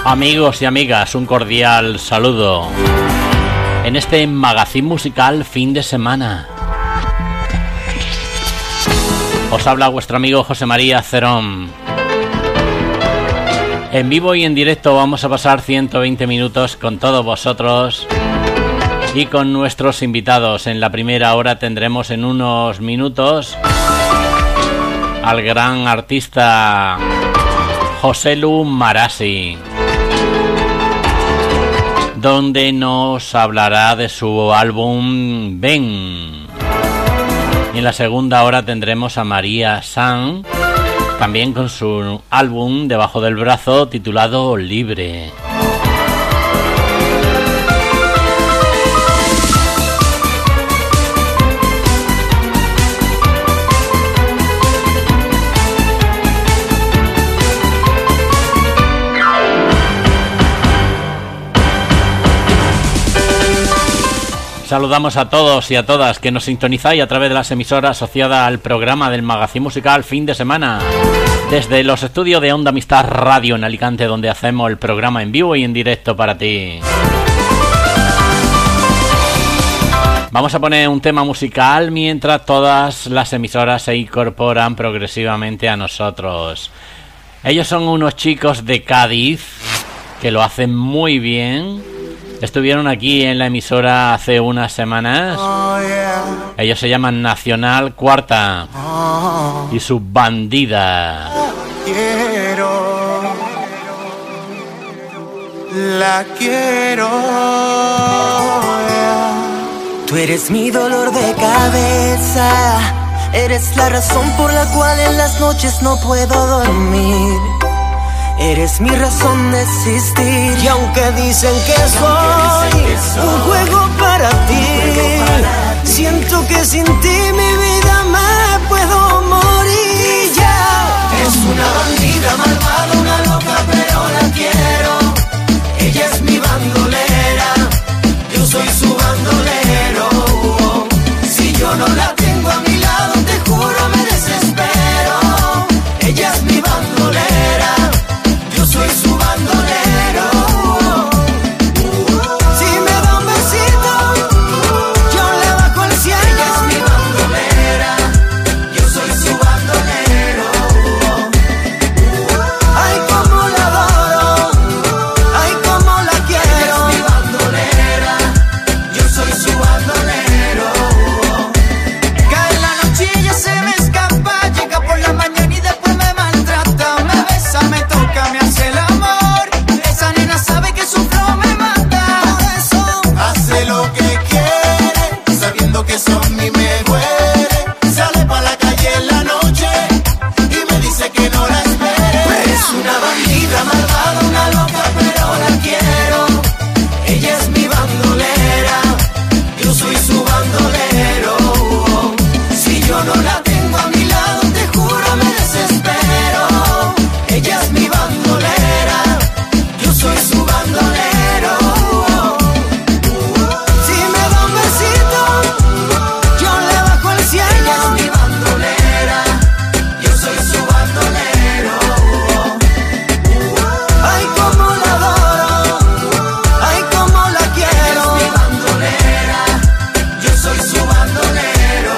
Amigos y amigas, un cordial saludo en este magazine musical fin de semana. Os habla vuestro amigo José María Cerón. En vivo y en directo vamos a pasar 120 minutos con todos vosotros y con nuestros invitados. En la primera hora tendremos en unos minutos al gran artista Joselu Marasi, donde nos hablará de su álbum Ven. Y en la segunda hora tendremos a María San, también con su álbum debajo del brazo titulado Libre. Saludamos a todos y a todas que nos sintonizáis a través de las emisoras asociadas al programa del magazine musical fin de semana, desde los estudios de Onda Amistad Radio en Alicante, donde hacemos el programa en vivo y en directo para ti. Vamos a poner un tema musical mientras todas las emisoras se incorporan progresivamente a nosotros. Ellos son unos chicos de Cádiz que lo hacen muy bien. Estuvieron aquí en la emisora hace unas semanas. Ellos se llaman Nacional Cuarta y su Bandida. La quiero. Tú eres mi dolor de cabeza, eres la razón por la cual en las noches no puedo dormir. Eres mi razón de existir. Y aunque dicen que soy un juego para ti, siento que sin ti mi vida me puedo morir ya. Es una bandida malvada, una loca pero la quiero. Ella es mi bandolera, yo soy su bandolero. Si yo no la tengo a mi lado, te juro me desespero. Ella es mi bandolera, soy su bandolero. Si me da un besito, yo le bajo el cielo. Ella es mi bandolera, yo soy su bandolero. Ay, cómo la adoro, ay, cómo la quiero. Ella es mi bandolera, yo soy su bandolero. Cae la noche y ella se me escapa, llega por la mañana y después me maltrata. Me besa, me toca, me hace el amor. Esa nena sabe que su flow me mata. Por eso hace lo que quiere, sabiendo que son mi mejores. Sale pa' la calle en la noche y me dice que no la espere. Es una bandida malvada, una loca pero la quiero. Ella es mi bandolera, yo soy su bandolero. Si yo no la tengo a mi lado, te juro me desespero. Ella es mi bandolera, yo soy su bandolero. Si me da un besito, yo le bajo el cielo. Ella es mi bandolera, yo soy su bandolero. Ay, cómo la adoro, ay, cómo la quiero. Ella es mi bandolera, yo soy su bandolero.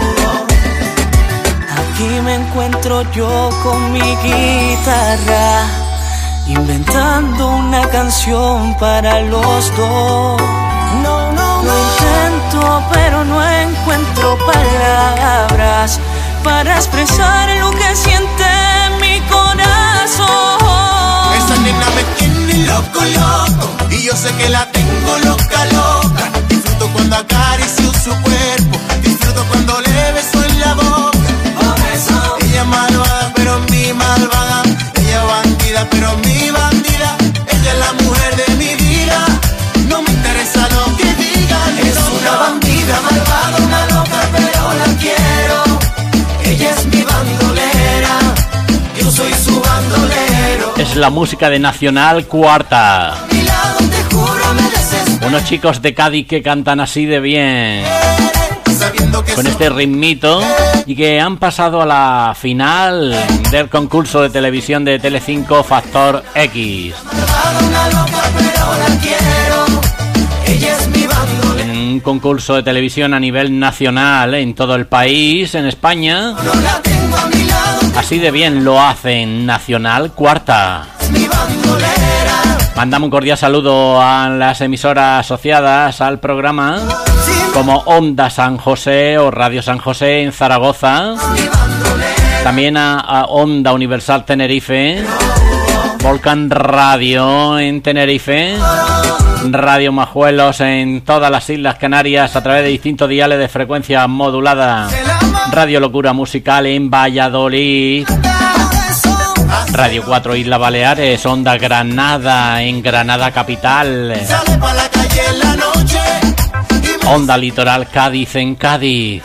Aquí me encuentro yo con mi guitarra, inventando una canción para los dos. Lo intento pero no encuentro palabras para expresar lo que siente mi corazón. Esa nena me tiene loco, loco, y yo sé que la tengo loca, loca. Disfruto cuando acaricio su cuerpo, disfruto cuando le beso en la boca. Ella es malvada pero mi malvada, ella es bandida pero mi bandida. Ella es la mujer de mi vida, no me interesa lo que digan. Es una bandida malvada, una loca pero la quiero. Ella es mi bandolera, yo soy su bandolero. Es la música de Nacional Cuarta. A mi lado, te juro me desespero. Unos chicos de Cádiz que cantan así de bien, con este ritmito y que han pasado a la final del concurso de televisión de Telecinco Factor X. En un concurso de televisión a nivel nacional en todo el país, en España. Así de bien lo hacen. Nacional Cuarta. Mandamos un cordial saludo a las emisoras asociadas al programa, como Onda San José o Radio San José en Zaragoza, también a Onda Universal Tenerife, Volcan Radio en Tenerife, Radio Majuelos en todas las Islas Canarias a través de distintos diales de frecuencia modulada, Radio Locura Musical en Valladolid, Radio 4 Islas Baleares, Onda Granada en Granada Capital, Onda Litoral Cádiz en Cádiz,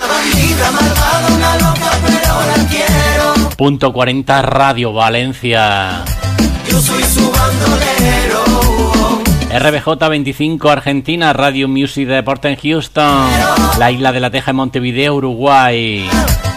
Punto 40 Radio Valencia, RBJ 25 Argentina, Radio Music Deporte en Houston, la Isla de la Teja en Montevideo, Uruguay.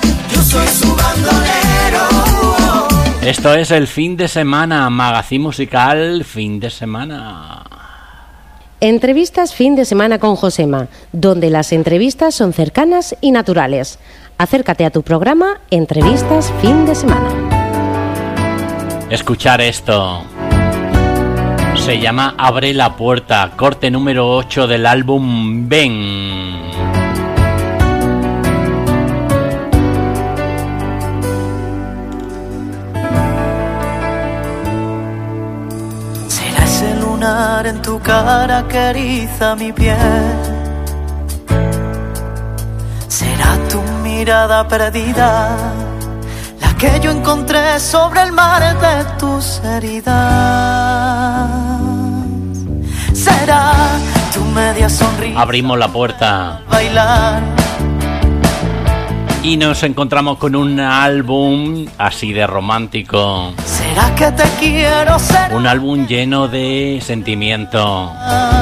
Esto es el fin de semana, magazine musical fin de semana. Entrevistas fin de semana con Josema, donde las entrevistas son cercanas y naturales. Acércate a tu programa Entrevistas fin de semana. Escuchar esto. Se llama Abre la puerta, corte número 8 del álbum Ven. En tu cara que eriza mi piel, será tu mirada perdida la que yo encontré sobre el mar de tus heridas. Será tu media sonrisa. Abrimos la puerta. Bailar. Y nos encontramos con un álbum así de romántico. ¿Será que te quiero ser? Un álbum lleno de sentimiento.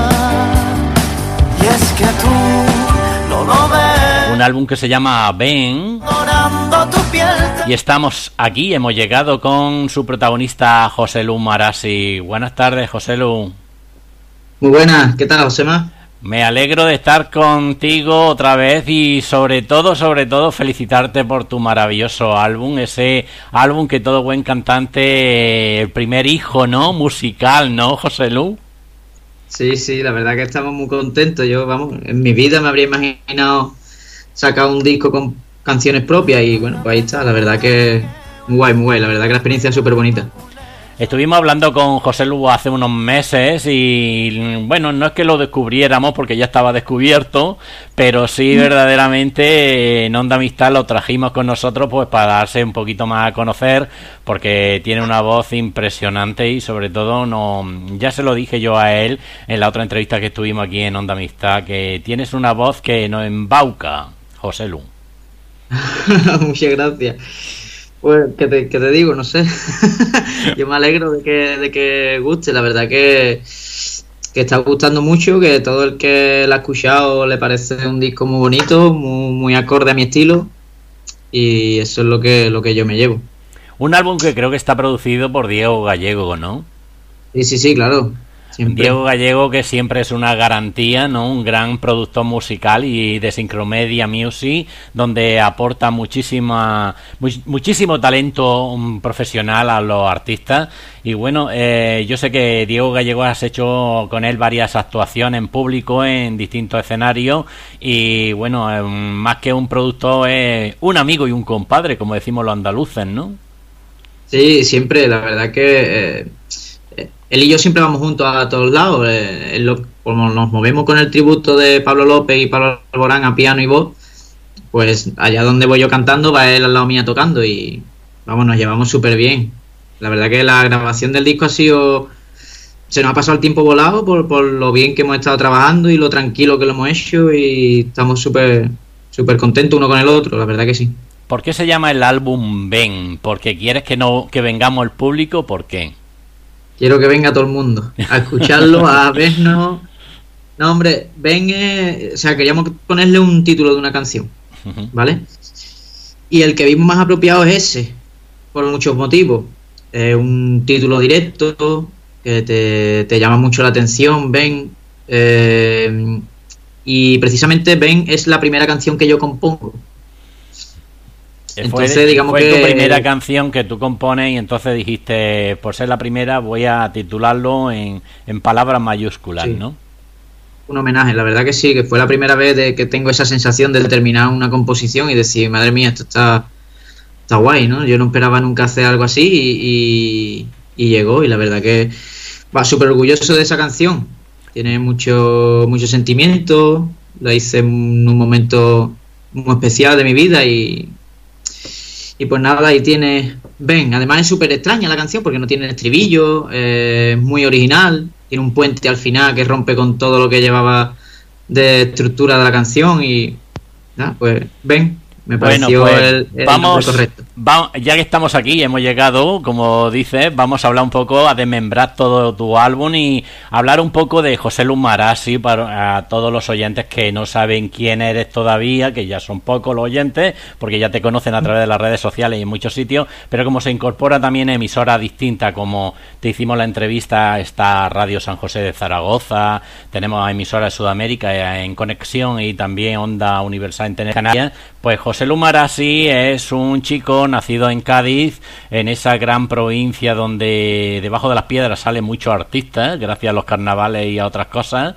Y es que tú no lo ves. Un álbum que se llama Ven. Tu piel. Y estamos aquí, hemos llegado con su protagonista José Lu Marasi. Buenas tardes, José Lu. Muy buenas, ¿qué tal, Josema? Me alegro de estar contigo otra vez y sobre todo felicitarte por tu maravilloso álbum, ese álbum que todo buen cantante, el primer hijo, ¿no? Musical, ¿no, José Lu? Sí, la verdad que estamos muy contentos. Yo, vamos, en mi vida me habría imaginado sacar un disco con canciones propias y bueno, pues ahí está, la verdad que muy guay, la verdad que la experiencia es súper bonita. Estuvimos hablando con José Lu hace unos meses y bueno, no es que lo descubriéramos porque ya estaba descubierto, pero sí verdaderamente en Onda Amistad lo trajimos con nosotros pues para darse un poquito más a conocer, porque tiene una voz impresionante y sobre todo ya se lo dije yo a él en la otra entrevista que estuvimos aquí en Onda Amistad, que tienes una voz que nos embauca, José Lu. Muchas gracias. Pues, ¿qué te digo? No sé. Yo me alegro de que guste. La verdad que está gustando mucho, que todo el que lo ha escuchado le parece un disco muy bonito, muy acorde a mi estilo. Y eso es lo que yo me llevo. Un álbum que creo que está producido por Diego Gallego, ¿no? Sí, claro. Siempre. Diego Gallego, que siempre es una garantía, ¿no? Un gran productor musical y de Sincromedia Music, donde aporta muchísimo talento profesional a los artistas. Y bueno, yo sé que Diego Gallego has hecho con él varias actuaciones en público en distintos escenarios y bueno, más que un productor es un amigo y un compadre, como decimos los andaluces, ¿no? Sí, siempre, la verdad que él y yo siempre vamos juntos a todos lados. Como nos movemos con el tributo de Pablo López y Pablo Alborán a piano y voz, pues allá donde voy yo cantando va él al lado mío tocando y vamos, nos llevamos súper bien. La verdad que la grabación del disco se nos ha pasado el tiempo volado por lo bien que hemos estado trabajando y lo tranquilo que lo hemos hecho y estamos súper contentos uno con el otro, la verdad que sí. ¿Por qué se llama el álbum Ven? ¿Porque quieres que vengamos el público? ¿Por qué? Quiero que venga todo el mundo a escucharlo, a vernos. No, hombre, ven, o sea, queríamos ponerle un título de una canción, ¿vale? Y el que vimos más apropiado es ese, por muchos motivos. Es un título directo que te llama mucho la atención, Ven. Y precisamente Ven es la primera canción que yo compongo. Entonces, digamos que fue tu primera canción que tú compones y entonces dijiste, por ser la primera voy a titularlo en palabras mayúsculas, sí, ¿no? Un homenaje, la verdad que sí, que fue la primera vez que tengo esa sensación de terminar una composición y decir, madre mía, esto está guay, ¿no? Yo no esperaba nunca hacer algo así y llegó, y la verdad que va súper orgulloso de esa canción. Tiene mucho sentimiento, la hice en un momento muy especial de mi vida y pues nada, ahí tiene Ven. Además es súper extraña la canción porque no tiene estribillo, es muy original, tiene un puente al final que rompe con todo lo que llevaba de estructura de la canción y nada, pues Ven. Me pareció el correcto. Ya que estamos aquí, hemos llegado, como dices, vamos a hablar un poco, a desmembrar todo tu álbum y hablar un poco de José Lu Marassi para todos los oyentes que no saben quién eres todavía, que ya son pocos los oyentes, porque ya te conocen a través de las redes sociales y en muchos sitios, pero como se incorpora también emisoras distintas, como te hicimos la entrevista, está Radio San José de Zaragoza, tenemos emisoras de Sudamérica en conexión y también Onda Universal Internet Canarias, pues José Lu Marassi es un chico nacido en Cádiz, en esa gran provincia donde debajo de las piedras salen muchos artistas, gracias a los carnavales y a otras cosas,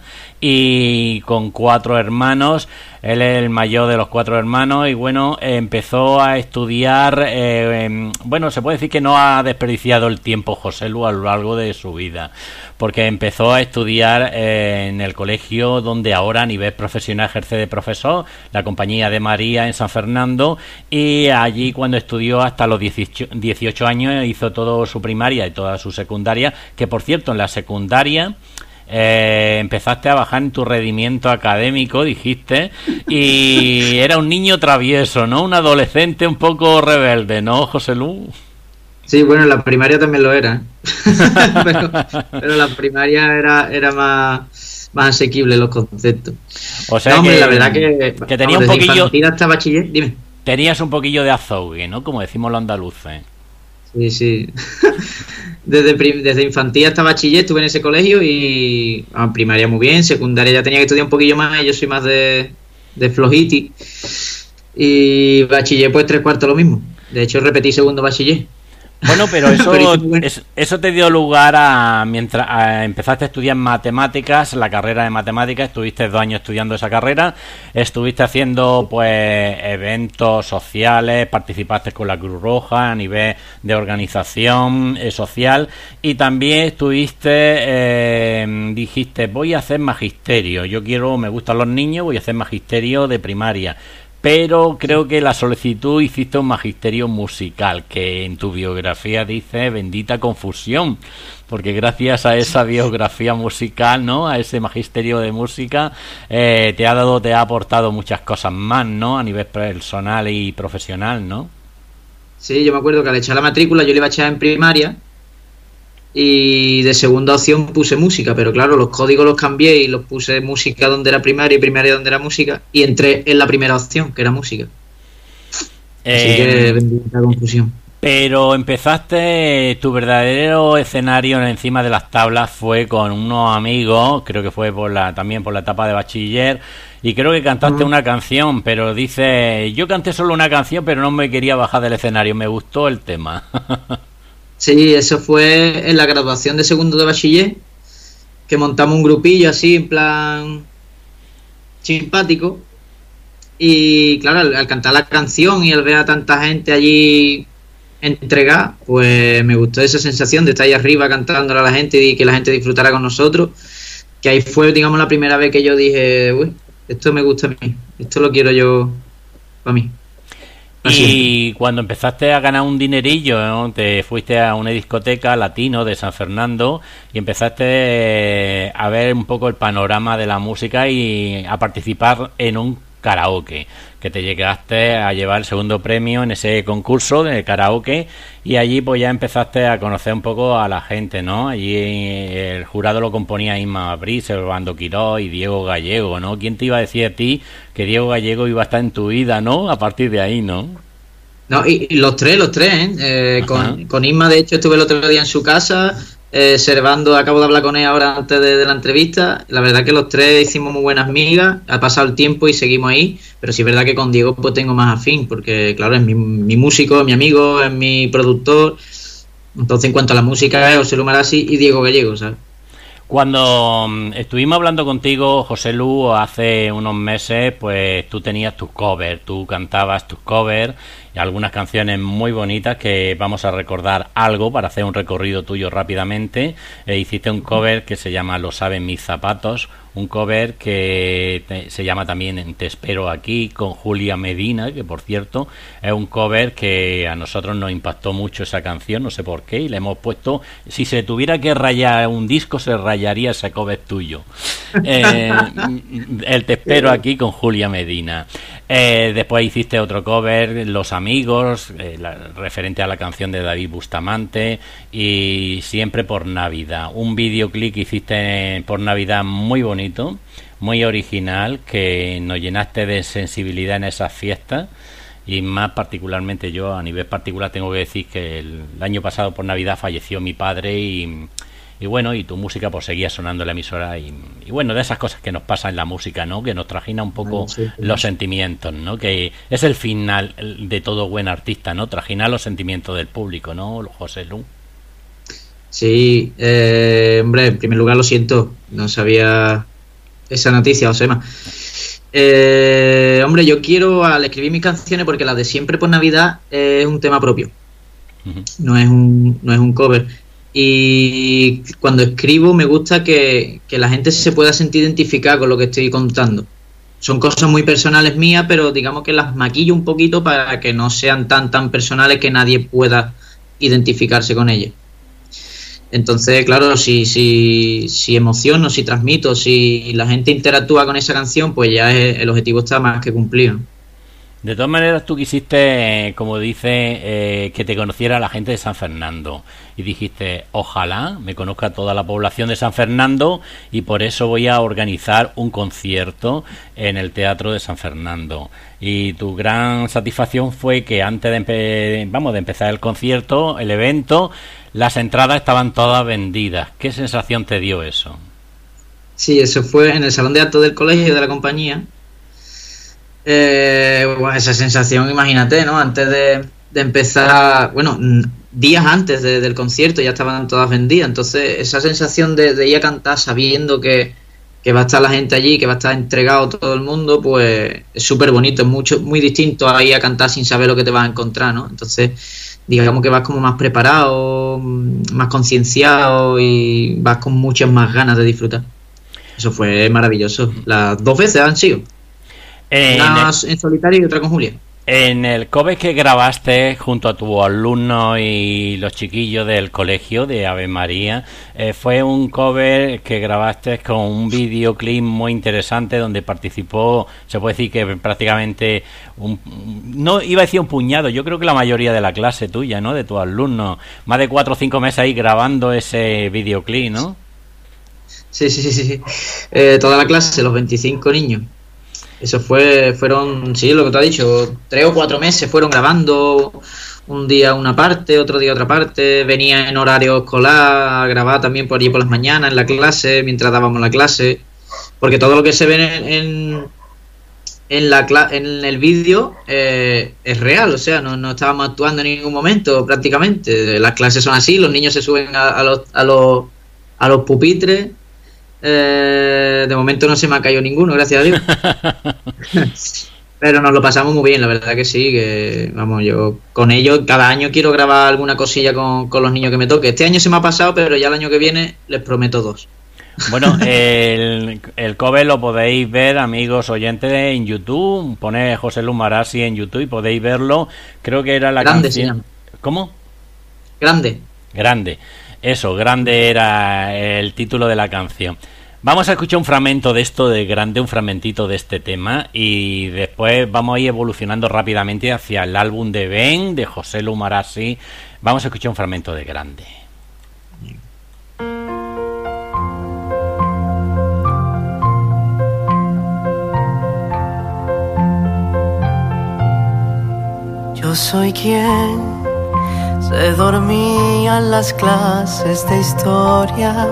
y con 4 hermanos. Él es el mayor de los 4 hermanos y bueno, empezó a estudiar, bueno, se puede decir que no ha desperdiciado el tiempo José Lu a lo largo de su vida, porque empezó a estudiar en el colegio donde ahora a nivel profesional ejerce de profesor, la Compañía de María en San Fernando, y allí cuando estudió hasta los 18 años hizo toda su primaria y toda su secundaria, que por cierto en la secundaria empezaste a bajar en tu rendimiento académico, dijiste, y era un niño travieso, ¿no? Un adolescente un poco rebelde, ¿no, José Lu? Sí, bueno, en la primaria también lo era, pero la primaria era más asequible los conceptos. O sea, no, hombre, la verdad que tenía un poquillo hasta bachiller, dime. Tenías un poquillo de azogue, ¿no? Como decimos los andaluces. Sí. Desde infantil hasta bachiller estuve en ese colegio y primaria muy bien, secundaria ya tenía que estudiar un poquillo más, yo soy más de flojiti, y bachiller pues 3/4 lo mismo. De hecho repetí segundo bachiller. Bueno, pero eso te dio lugar mientras empezaste a estudiar matemáticas, la carrera de matemáticas, estuviste 2 años estudiando esa carrera, estuviste haciendo pues eventos sociales, participaste con la Cruz Roja a nivel de organización social y también dijiste, voy a hacer magisterio, me gustan los niños, voy a hacer magisterio de primaria. Pero creo que la solicitud hiciste un magisterio musical, que en tu biografía dice bendita confusión, porque gracias a esa biografía musical, ¿no? A ese magisterio de música, te ha aportado muchas cosas más, ¿no? A nivel personal y profesional, ¿no? Sí, yo me acuerdo que al echar la matrícula yo le iba a echar en primaria y de segunda opción puse música, pero claro, los códigos los cambié y los puse música donde era primaria y primaria donde era música y entré en la primera opción, que era música. Así que bendita confusión. Pero empezaste, tu verdadero escenario encima de las tablas fue con unos amigos, creo que fue también por la etapa de bachiller, y creo que cantaste una canción, pero dice, yo canté solo una canción, pero no me quería bajar del escenario, me gustó el tema. Sí, eso fue en la graduación de segundo de bachiller, que montamos un grupillo así, en plan simpático, y claro, al cantar la canción y al ver a tanta gente allí entregada, pues me gustó esa sensación de estar ahí arriba cantándole a la gente y que la gente disfrutara con nosotros, que ahí fue, digamos, la primera vez que yo dije, uy, esto me gusta a mí, esto lo quiero yo para mí. Y cuando empezaste a ganar un dinerillo, ¿no? Te fuiste a una discoteca latino de San Fernando y empezaste a ver un poco el panorama de la música y a participar en un karaoke, que te llegaste a llevar el segundo premio en ese concurso de karaoke y allí pues ya empezaste a conocer un poco a la gente, ¿no? Allí el jurado lo componía Inma Briz, Servando Quirós y Diego Gallego, ¿no? ¿Quién te iba a decir a ti que Diego Gallego iba a estar en tu vida, ¿no? A partir de ahí, ¿no? No, y los tres, con Isma, de hecho, estuve el otro día en su casa, Servando, acabo de hablar con él ahora antes de la entrevista. La verdad que los tres hicimos muy buenas migas, ha pasado el tiempo y seguimos ahí, pero sí es verdad que con Diego pues tengo más afín, porque claro, es mi músico, es mi amigo, es mi productor. Entonces, en cuanto a la música, es José Lu Marassi y Diego Gallego, ¿sabes? Cuando estuvimos hablando contigo, José Lu, hace unos meses, pues tú tenías tus covers, tú cantabas tus covers y algunas canciones muy bonitas que vamos a recordar algo para hacer un recorrido tuyo rápidamente. Hiciste un cover que se llama Lo saben mis zapatos, un cover que se llama también Te espero aquí, con Julia Medina, que por cierto es un cover que a nosotros nos impactó mucho esa canción, no sé por qué, y le hemos puesto, si se tuviera que rayar un disco, se rayaría ese cover tuyo. El Te espero aquí con Julia Medina. Después hiciste otro cover, Los amigos, referente a la canción de David Bustamante, y Siempre por Navidad, un videoclip que hiciste por Navidad muy bonito, muy original, que nos llenaste de sensibilidad en esas fiestas. Y más particularmente yo, a nivel particular, tengo que decir que el año pasado por Navidad falleció mi padre y bueno, y tu música pues seguía sonando en la emisora y bueno, de esas cosas que nos pasan en la música, ¿no? Que nos trajina un poco los sentimientos, ¿no? Que es el final de todo buen artista, ¿no? Trajinar los sentimientos del público, ¿no, José Lu? Sí, hombre, en primer lugar lo siento, no sabía esa noticia, Josema. Hombre, yo quiero, al escribir mis canciones, porque la de Siempre por Navidad es un tema propio, no es un cover. Y cuando escribo me gusta que la gente se pueda sentir identificada con lo que estoy contando. Son cosas muy personales mías, pero digamos que las maquillo un poquito para que no sean tan personales que nadie pueda identificarse con ellas. Entonces, claro, si emociono, si transmito, si la gente interactúa con esa canción, pues ya el objetivo está más que cumplido. De todas maneras, tú quisiste, como dice, que te conociera la gente de San Fernando. Y dijiste, ojalá me conozca toda la población de San Fernando y por eso voy a organizar un concierto en el Teatro de San Fernando. Y tu gran satisfacción fue que antes de empezar el concierto, el evento, las entradas estaban todas vendidas. ¿Qué sensación te dio eso? Sí, eso fue en el salón de actos del colegio de la compañía. Bueno, esa sensación, imagínate, ¿no? Antes de empezar, bueno, días antes del concierto ya estaban todas vendidas. Entonces, esa sensación de ir a cantar sabiendo que va a estar la gente allí, que va a estar entregado todo el mundo, pues es súper bonito, es muy distinto a ir a cantar sin saber lo que te vas a encontrar, ¿no? Entonces, digamos que vas como más preparado, más concienciado y vas con muchas más ganas de disfrutar. Eso fue maravilloso. Las 2 veces han sido. Una en solitario y otra con Julia. En el cover que grabaste junto a tu alumno y los chiquillos del colegio de Ave María, fue un cover que grabaste con un videoclip muy interesante donde participó, se puede decir que prácticamente no iba a decir un puñado, yo creo que la mayoría de la clase tuya, ¿no? De tus alumnos, más de 4 o 5 meses ahí grabando ese videoclip, ¿no? Sí. Toda la clase, los 25 niños. Eso fueron, sí, lo que tú has dicho, 3 o 4 meses fueron grabando, un día una parte, otro día otra parte, venía en horario escolar a grabar también por allí por las mañanas en la clase, mientras dábamos la clase, porque todo lo que se ve en el vídeo es real, o sea, no estábamos actuando en ningún momento prácticamente, las clases son así, los niños se suben a los pupitres. De momento no se me ha caído ninguno, gracias a Dios. Pero nos lo pasamos muy bien, la verdad que sí, que vamos, yo con ellos cada año quiero grabar alguna cosilla con los niños que me toque. Este año se me ha pasado, pero ya el año que viene les prometo 2. Bueno, el cover lo podéis ver, amigos oyentes, en YouTube. Ponéis José Lu Marassi en YouTube y podéis verlo. Creo que era la Grande canción. ¿Cómo? Grande. Eso, Grande era el título de la canción. Vamos a escuchar un fragmento de esto de Grande, un fragmentito de este tema, y después vamos a ir evolucionando rápidamente hacia el álbum de Ben, de José Lu Marassi. Vamos a escuchar un fragmento de Grande. Yo Yo soy quien se dormía en las clases de historia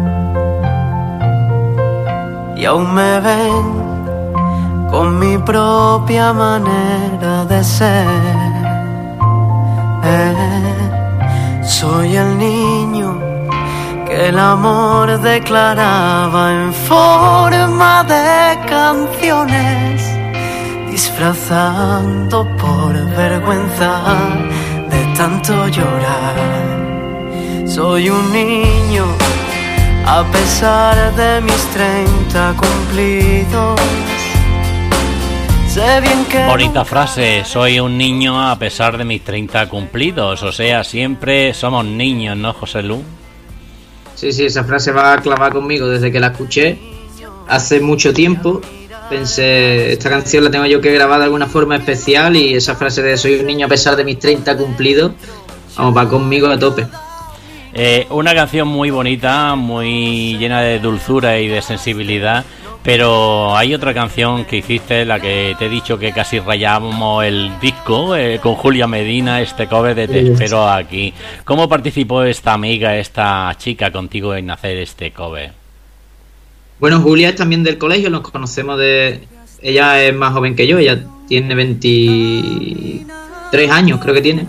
y aún me ven con mi propia manera de ser. Soy el niño que el amor declaraba en forma de canciones, disfrazando por vergüenza de tanto llorar. Soy un niño a pesar de mis 30 cumplidos. Sé bien que bonita frase, soy un niño a pesar de mis 30 cumplidos. O sea, siempre somos niños, ¿no, José Lu? Sí, esa frase va a clavar conmigo desde que la escuché hace mucho tiempo. Pensé, esta canción la tengo yo que grabar de alguna forma especial, y esa frase de soy un niño a pesar de mis 30 cumplidos, vamos, va conmigo a tope. Una canción muy bonita, muy llena de dulzura y de sensibilidad, pero hay otra canción que hiciste, la que te he dicho que casi rayamos el disco, con Julia Medina, este cover de Te espero aquí. ¿Cómo participó esta amiga, esta chica contigo en hacer este cover? Bueno, Julia es también del colegio, nos conocemos de... Ella es más joven que yo, ella tiene 23 años, creo que tiene.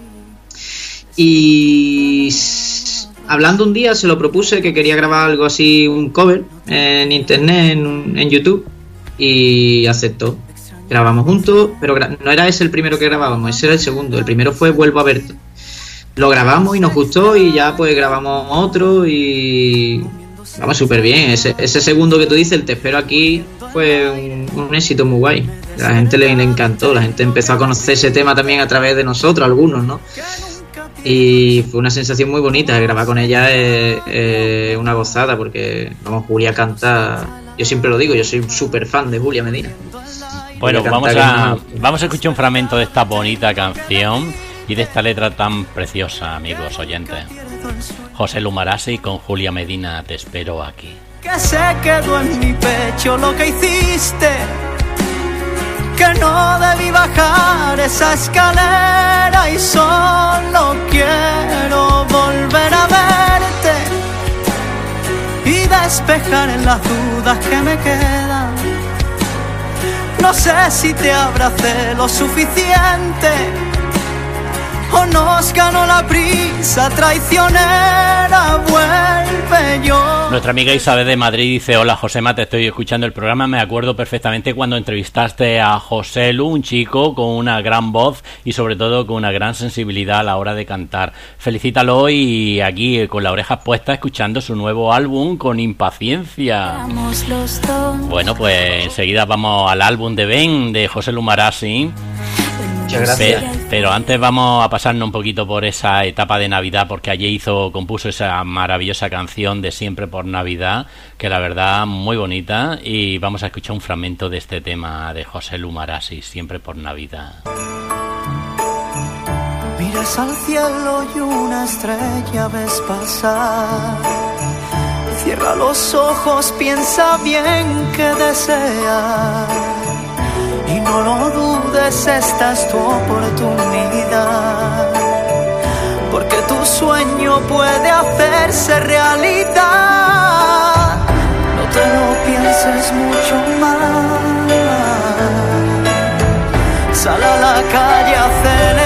Y hablando un día se lo propuse que quería grabar algo así, un cover en internet, en YouTube, y aceptó. Grabamos juntos, pero no era ese el primero que grabábamos, ese era el segundo. El primero fue Vuelvo a verte. Lo grabamos y nos gustó, y ya pues grabamos otro y... Vamos, súper bien. Ese segundo que tú dices, el Te espero aquí, fue un éxito muy guay. A la gente le encantó, la gente empezó a conocer ese tema también a través de nosotros, algunos, ¿no? Y fue una sensación muy bonita. Grabar con ella es una gozada, porque, vamos, Julia canta... Yo siempre lo digo, yo soy súper fan de Julia Medina. Bueno, vamos a escuchar un fragmento de esta bonita canción y de esta letra tan preciosa, amigos oyentes. José Lu Marassi con Julia Medina, Te espero aquí. Que se quedó en mi pecho lo que hiciste, que no debí bajar esa escalera y solo quiero volver a verte y despejar en las dudas que me quedan. No sé si te abracé lo suficiente o nos ganó la prisa traicionera. Vuelve yo. Nuestra amiga Isabel de Madrid dice: hola Josema, te estoy escuchando el programa. Me acuerdo perfectamente cuando entrevistaste a José Lu, un chico con una gran voz y sobre todo con una gran sensibilidad a la hora de cantar. Felicítalo, y aquí con las orejas puestas escuchando su nuevo álbum con impaciencia. Bueno, pues enseguida vamos al álbum de Ben de José Lu Marassi. Muchas gracias. Pero antes vamos a pasarnos un poquito por esa etapa de Navidad, porque allí compuso esa maravillosa canción de Siempre por Navidad, que la verdad muy bonita, y vamos a escuchar un fragmento de este tema de José Lu Marassi, Siempre por Navidad. Miras al cielo y una estrella ves pasar. Cierra los ojos, piensa bien que deseas. Y no lo dudes, esta es tu oportunidad, porque tu sueño puede hacerse realidad. No te lo pienses mucho más, sal a la calle a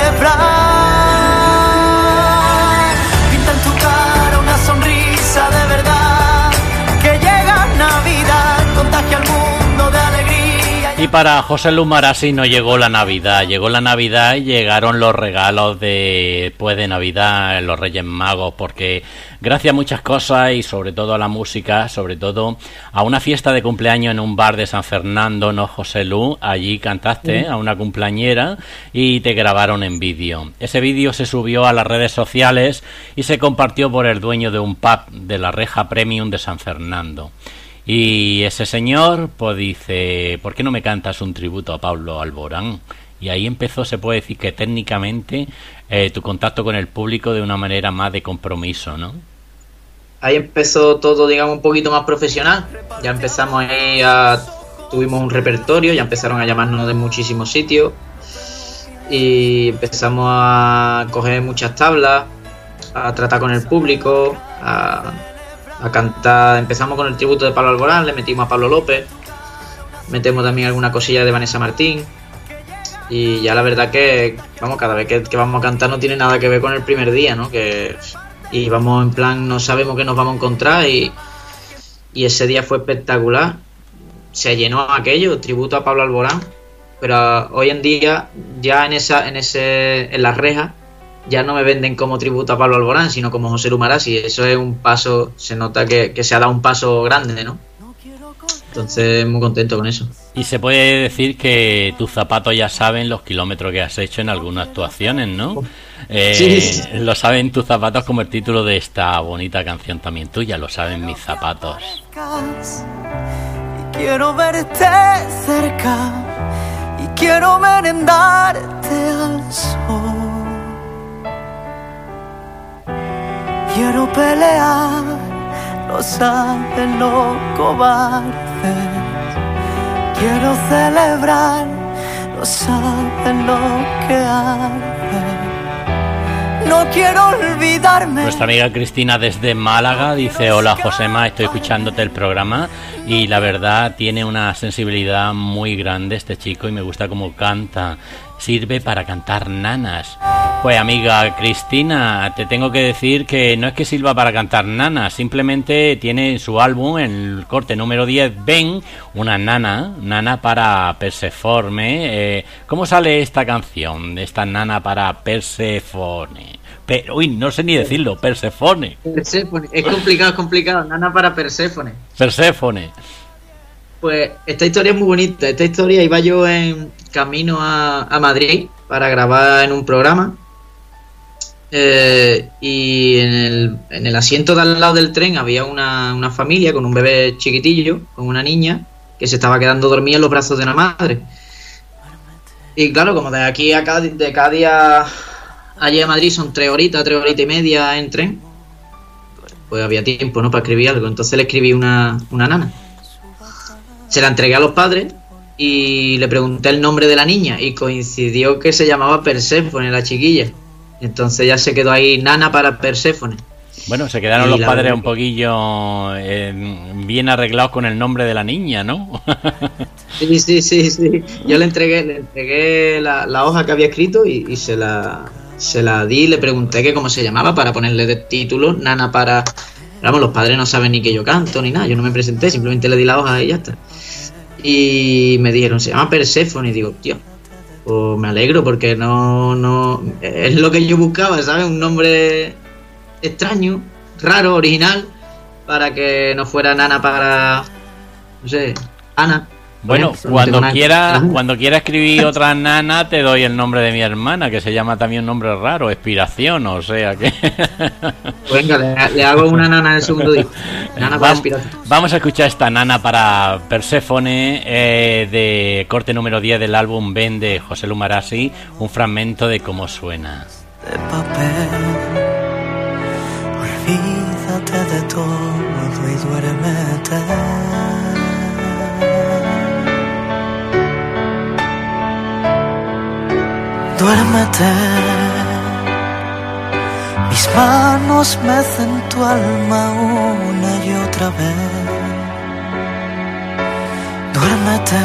celebrar. Pinta en tu cara una sonrisa de verdad, que llega Navidad, contagia al mundo de alegría. Y para José Lu Marassi no llegó la Navidad y llegaron los regalos después de Navidad, los Reyes Magos, porque gracias a muchas cosas y sobre todo a la música, sobre todo a una fiesta de cumpleaños en un bar de San Fernando, ¿no, José Lu? Allí cantaste a una cumpleañera y te grabaron en vídeo. Ese vídeo se subió a las redes sociales y se compartió por el dueño de un pub de la Reja Premium de San Fernando. Y ese señor pues dice: ¿por qué no me cantas un tributo a Pablo Alborán? Y ahí empezó, se puede decir que técnicamente, tu contacto con el público de una manera más de compromiso, ¿no? Ahí empezó todo, digamos, un poquito más profesional. Ya empezamos ahí tuvimos un repertorio, ya empezaron a llamarnos de muchísimos sitios. y empezamos a coger muchas tablas, a tratar con el público, a cantar. Empezamos con el tributo de Pablo Alborán, le metimos a Pablo López, metemos también alguna cosilla de Vanessa Martín, y ya la verdad que, vamos, cada vez que vamos a cantar no tiene nada que ver con el primer día, ¿no? Y vamos en plan, no sabemos qué nos vamos a encontrar, y ese día fue espectacular. Se llenó aquello, tributo a Pablo Alborán, pero hoy en día ya en las rejas ya no me venden como tributo a Pablo Alborán, sino como José Lu Marassi. Eso es un paso, se nota que se ha dado un paso grande, ¿no? Entonces, muy contento con eso. Y se puede decir que tus zapatos ya saben los kilómetros que has hecho en algunas actuaciones, ¿no? Sí. Lo saben tus zapatos, como el título de esta bonita canción también tuya, lo saben mis zapatos. Y quiero verte cerca, y quiero merendarte al sol. Quiero pelear, lo saben los cobardes. Quiero celebrar, lo saben lo que hacen. No quiero olvidarme. Nuestra amiga Cristina desde Málaga dice: hola Josema, estoy escuchándote el programa y la verdad tiene una sensibilidad muy grande este chico y me gusta cómo canta. Sirve para cantar nanas. Pues amiga Cristina, te tengo que decir que no es que sirva para cantar nanas, simplemente tiene en su álbum, en el corte número 10, Ven, una nana para Persephone. ¿Cómo sale esta canción, esta nana para Persephone? Uy, no sé ni decirlo, Persephone. Es complicado, nana para Persephone. Persephone. Pues esta historia es muy bonita. Esta historia, iba yo en camino a Madrid para grabar en un programa, y en el asiento de al lado del tren había una familia con un bebé chiquitillo, con una niña que se estaba quedando dormida en los brazos de una madre. Y claro, como de aquí a Cádiz, de Cádiz allí a Madrid son 3 horitas y media en tren, pues había tiempo, ¿no?, para escribir algo. Entonces le escribí una nana. Se la entregué a los padres y le pregunté el nombre de la niña y coincidió que se llamaba Perséfone, la chiquilla. Entonces ya se quedó ahí, nana para Perséfone. Bueno, se quedaron los padres un poquillo bien arreglados con el nombre de la niña, ¿no? Sí. Yo le entregué la hoja que había escrito y se la di. Le pregunté que cómo se llamaba para ponerle de título, nana para... Vamos, los padres no saben ni que yo canto ni nada. Yo no me presenté, simplemente le di la hoja y ya está. Y me dijeron, se llama Perséfone. Y digo, tío, pues me alegro porque no es lo que yo buscaba, ¿sabes? Un nombre extraño, raro, original, para que no fuera nana para, no sé, Ana. Bueno, cuando quiera escribir otra nana, te doy el nombre de mi hermana, que se llama también un nombre raro, Expiración, o sea que... Venga, le hago una nana en el segundo disco. Nana para Expiración. Vamos a escuchar esta nana para Perséfone, de corte número 10 del álbum Ven de José Lu Marassi, un fragmento de cómo suena. De papel, olvídate de todo y duérmete. Duérmete, mis manos mecen tu alma una y otra vez. Duérmete,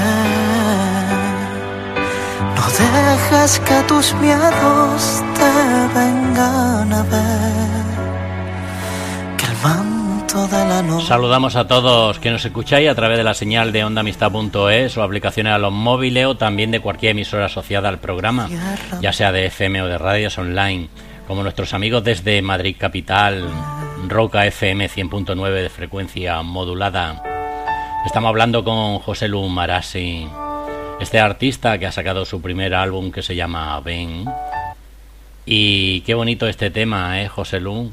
no dejes que tus miedos te vengan a ver. Que el manto de la noche... Saludamos a todos que nos escucháis a través de la señal de ondaamistad.es o aplicaciones a los móviles o también de cualquier emisora asociada al programa, ya sea de FM o de radios online, como nuestros amigos desde Madrid Capital, Roca FM 100.9 de frecuencia modulada. Estamos hablando con José Lu Marassi, este artista que ha sacado su primer álbum que se llama Ven. Y qué bonito este tema, José Lu.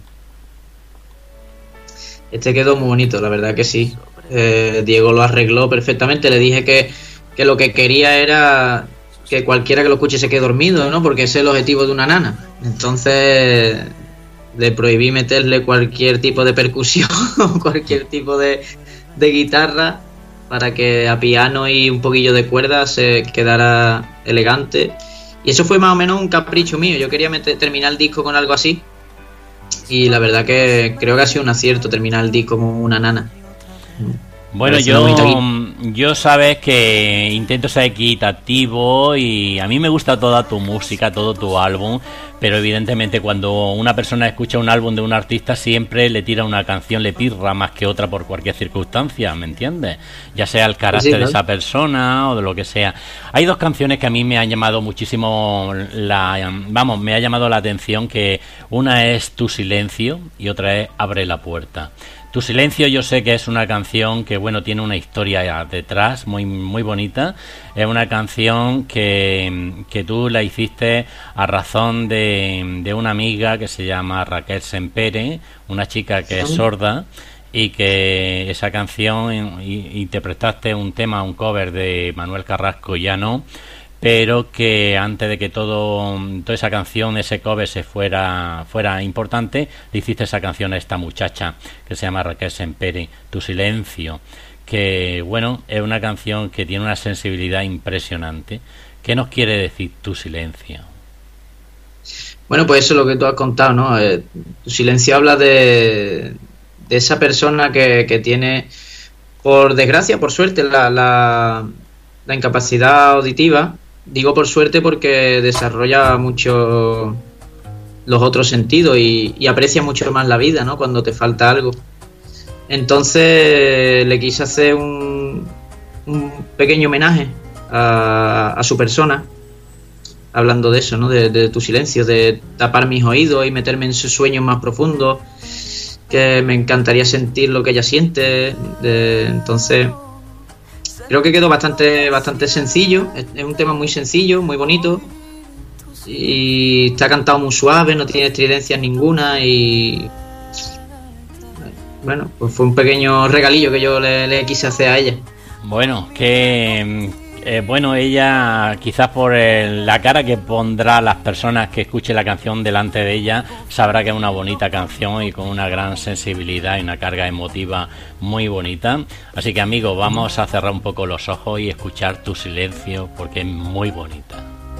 Este quedó muy bonito, la verdad que sí. Diego lo arregló perfectamente. Le dije que lo que quería era que cualquiera que lo escuche se quede dormido, ¿no? Porque ese es el objetivo de una nana. Entonces le prohibí meterle cualquier tipo de percusión, cualquier tipo de guitarra, para que a piano y un poquillo de cuerda se quedara elegante. Y eso fue más o menos un capricho mío. Yo quería terminar el disco con algo así. Y la verdad que creo que ha sido un acierto terminar el disco con una nana. Bueno, yo sabes que intento ser equitativo y a mí me gusta toda tu música, todo tu álbum, pero evidentemente cuando una persona escucha un álbum de un artista siempre le tira una canción, le pirra más que otra por cualquier circunstancia, ¿me entiendes? Ya sea el carácter de esa persona o de lo que sea. Hay dos canciones que a mí me han llamado muchísimo me ha llamado la atención, que una es Tu Silencio y otra es Abre la Puerta. Tu Silencio yo sé que es una canción que, bueno, tiene una historia detrás muy muy bonita. Es una canción que tú la hiciste a razón de una amiga que se llama Raquel Sempere, una chica que es sorda, y que esa canción interpretaste un cover de Manuel Carrasco Llano, pero que antes de que toda esa canción, ese cover fuera importante, le hiciste esa canción a esta muchacha que se llama Raquel Sempere, Tu Silencio, que bueno, es una canción que tiene una sensibilidad impresionante. ¿Qué nos quiere decir Tu Silencio? Bueno, pues eso es lo que tú has contado, ¿no? Tu Silencio habla de esa persona que tiene, por desgracia, por suerte, la incapacidad auditiva. Digo por suerte porque desarrolla mucho los otros sentidos y aprecia mucho más la vida, ¿no? Cuando te falta algo. Entonces le quise hacer un pequeño homenaje a su persona, hablando de eso, ¿no? De Tu Silencio, de tapar mis oídos y meterme en sus sueños más profundos, que me encantaría sentir lo que ella siente. Entonces creo que quedó bastante sencillo. Es un tema muy sencillo, muy bonito, y está cantado muy suave, no tiene estridencias ninguna, y bueno, pues fue un pequeño regalillo que yo le quise hacer a ella. Bueno, ella, quizás por la cara que pondrá las personas que escuchen la canción delante de ella, sabrá que es una bonita canción y con una gran sensibilidad y una carga emotiva muy bonita. Así que, amigos, vamos a cerrar un poco los ojos y escuchar Tu Silencio, porque es muy bonita.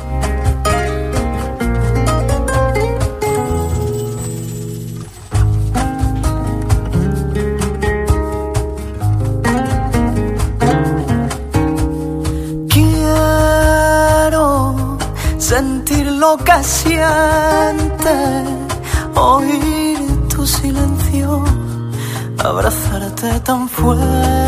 Sentir lo que sientes, oír tu silencio, abrazarte tan fuerte.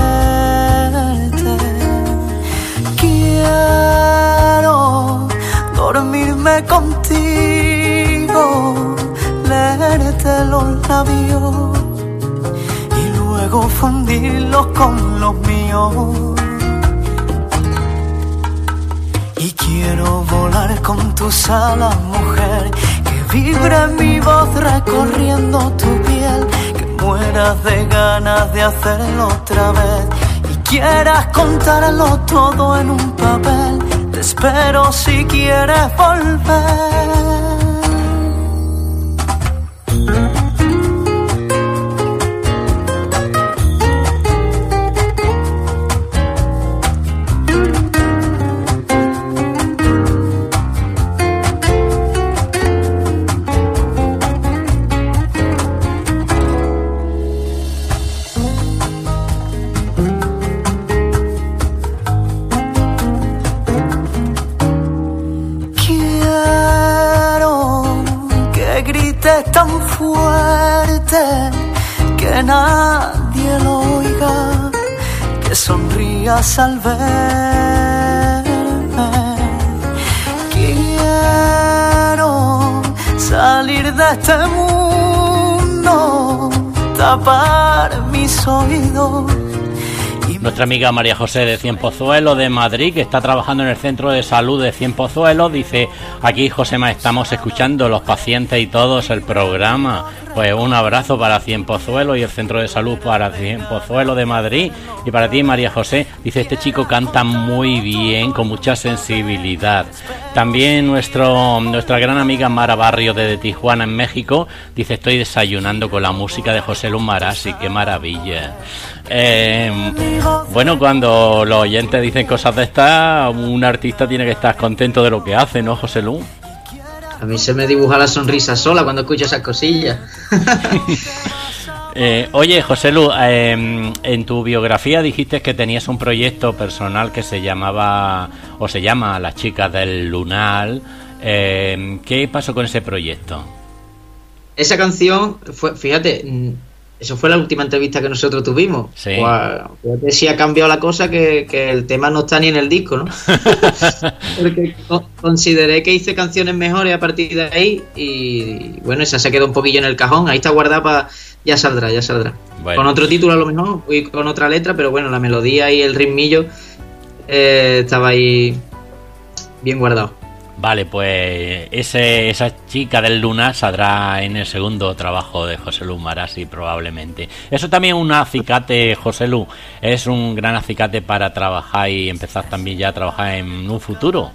Quiero dormirme contigo, leerte los labios y luego fundirlos con los míos. Y quiero volar con tus alas, mujer, que vibre mi voz recorriendo tu piel, que mueras de ganas de hacerlo otra vez y quieras contarlo todo en un papel. Te espero si quieres volver. Tan fuerte que nadie lo oiga, que sonrías al verme. Quiero salir de este mundo, tapar mis oídos. Nuestra amiga María José de Cienpozuelos de Madrid, que está trabajando en el Centro de Salud de Cienpozuelos, dice: aquí, Josema, estamos escuchando los pacientes y todos el programa. Pues un abrazo para Cienpozuelos y el Centro de Salud para Cienpozuelos de Madrid. Y para ti, María José, dice: este chico canta muy bien, con mucha sensibilidad. También nuestra gran amiga Mara Barrio de Tijuana, en México, dice: estoy desayunando con la música de José Luis Marassi. ¡Qué maravilla! Bueno, cuando los oyentes dicen cosas de estas, un artista tiene que estar contento de lo que hace, ¿no, José Lu? A mí se me dibuja la sonrisa sola cuando escucho esas cosillas. Oye, José Lu, en tu biografía dijiste que tenías un proyecto personal que se llamaba, o se llama Las Chicas del Lunar. ¿Qué pasó con ese proyecto? Esa canción fue, fíjate, eso fue la última entrevista que nosotros tuvimos. Sí. Fíjate si ha cambiado la cosa, que el tema no está ni en el disco, ¿no? Porque consideré que hice canciones mejores a partir de ahí y bueno, esa se quedó un poquillo en el cajón. Ahí está guardada para... Ya saldrá. Bueno. Con otro título a lo mejor y con otra letra, pero bueno, la melodía y el ritmillo estaba ahí bien guardado. Vale, pues esa Chica del Lunar saldrá en el segundo trabajo de José Lu Marassi probablemente. Eso también es un acicate, José Lu, es un gran acicate para trabajar y empezar también ya a trabajar en un futuro.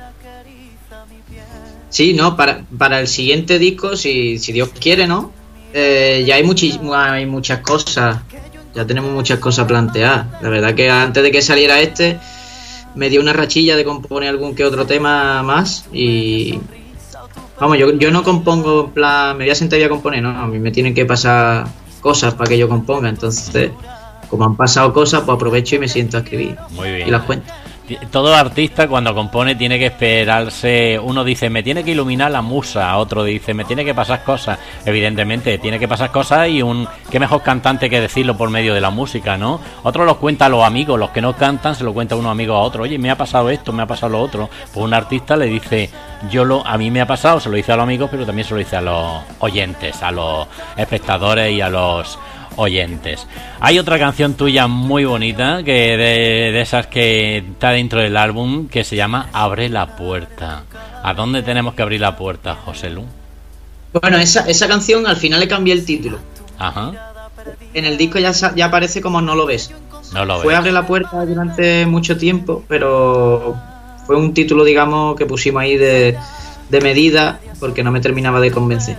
Sí, no, para el siguiente disco, si Dios quiere, ¿no? Ya hay muchas cosas, ya tenemos muchas cosas planteadas. La verdad que antes de que saliera me dio una rachilla de componer algún que otro tema más y vamos, yo no compongo en plan, me voy a sentar y a componer, no, a mí me tienen que pasar cosas para que yo componga, entonces como han pasado cosas, pues aprovecho y me siento a escribir. Muy bien. Y las cuento. Todo artista cuando compone tiene que esperarse, uno dice me tiene que iluminar la musa, otro dice me tiene que pasar cosas, evidentemente tiene que pasar cosas y qué mejor cantante que decirlo por medio de la música, ¿no? Otro los cuenta a los amigos, los que no cantan se lo cuenta uno amigo a otro, oye me ha pasado esto, me ha pasado lo otro, pues un artista le dice a mí me ha pasado, se lo dice a los amigos pero también se lo dice a los oyentes, a los espectadores y a los oyentes. Hay otra canción tuya muy bonita que de esas que está dentro del álbum que se llama Abre la puerta. ¿A dónde tenemos que abrir la puerta, José Lu? Bueno, esa canción al final le cambié el título. Ajá. En el disco ya aparece como No lo ves. No lo Fue ves. Abre la puerta durante mucho tiempo, pero fue un título, digamos, que pusimos ahí de medida porque no me terminaba de convencer.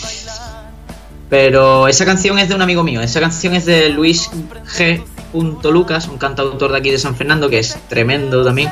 Pero esa canción es de un amigo mío. Esa canción es de Luis G. Lucas, un cantautor de aquí de San Fernando que es tremendo también.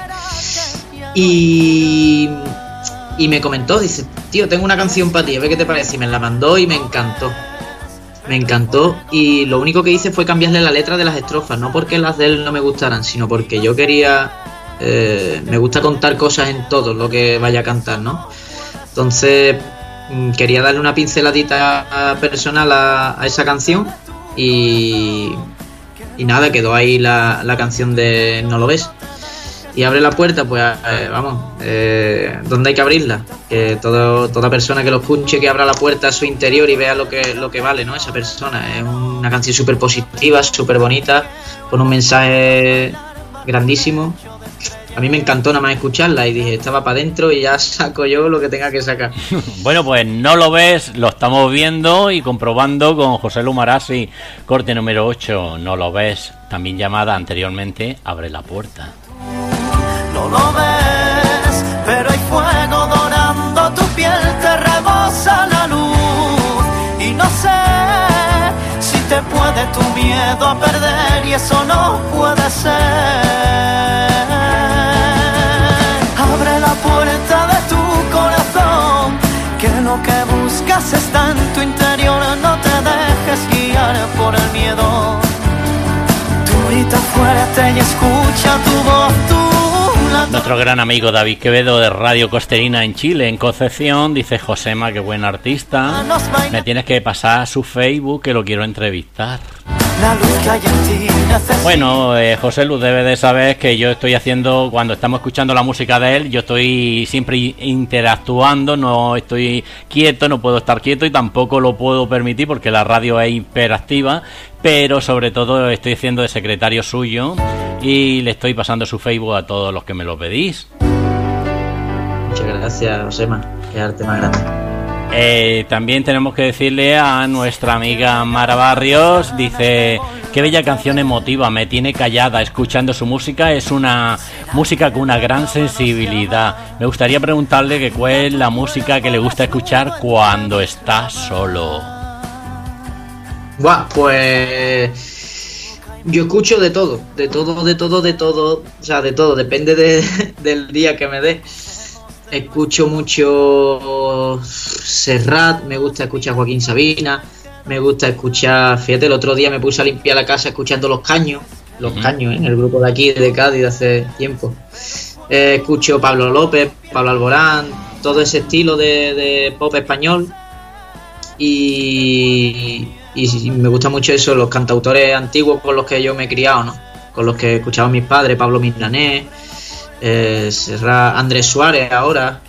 Y me comentó, dice, tío, tengo una canción para ti, a ver qué te parece. Y me la mandó y me encantó. Me encantó y lo único que hice fue cambiarle la letra de las estrofas. No porque las de él no me gustaran, sino porque yo quería... me gusta contar cosas en todo lo que vaya a cantar, ¿no? Entonces... quería darle una pinceladita personal a esa canción y nada, quedó ahí la canción de No lo ves. Y Abre la puerta, pues vamos, ¿dónde hay que abrirla? Que toda persona que lo escuche, que abra la puerta a su interior y vea lo que vale, ¿no? Esa persona. Es una canción súper positiva, súper bonita, con un mensaje grandísimo. A mí me encantó nada más escucharla y dije, estaba para adentro y ya saco yo lo que tenga que sacar. Bueno, pues No lo ves, lo estamos viendo y comprobando con José Lu Marassi, corte número 8, No lo ves, también llamada anteriormente Abre la puerta. No lo ves, pero hay fuego dorando tu piel, te rebosa la luz y no sé si te puede tu miedo a perder y eso no puede ser. Abre la puerta de tu corazón, que lo que buscas está en tu interior, no te dejes guiar por el miedo. Tú grita fuerte y escucha tu voz, Nuestro gran amigo David Quevedo de Radio Costerina en Chile, en Concepción, dice Josema, qué buen artista, me tienes que pasar a su Facebook que lo quiero entrevistar. La luz que hay en ti necesita. Bueno, José Lu debe de saber que yo estoy haciendo, cuando estamos escuchando la música de él, yo estoy siempre interactuando, no estoy quieto, no puedo estar quieto y tampoco lo puedo permitir porque la radio es hiperactiva, pero sobre todo estoy haciendo de secretario suyo y le estoy pasando su Facebook a todos los que me lo pedís. Muchas gracias, Josema, qué arte más grande. También tenemos que decirle a nuestra amiga Mara Barrios, dice, qué bella canción emotiva, me tiene callada escuchando su música, es una música con una gran sensibilidad. Me gustaría preguntarle que cuál es la música que le gusta escuchar cuando está solo. Buah, pues Yo escucho de todo, o sea, de todo, depende del día que me dé. Escucho mucho Serrat, me gusta escuchar Joaquín Sabina, me gusta escuchar, fíjate, el otro día me puse a limpiar la casa escuchando Los Caños, en el grupo de aquí, de Cádiz, de hace tiempo. Escucho Pablo López, Pablo Alborán, todo ese estilo de pop español. Y me gusta mucho eso, los cantautores antiguos con los que yo me he criado, ¿no? Con los que escuchaban mis padres, Pablo Milanés, Andrés Suárez ahora,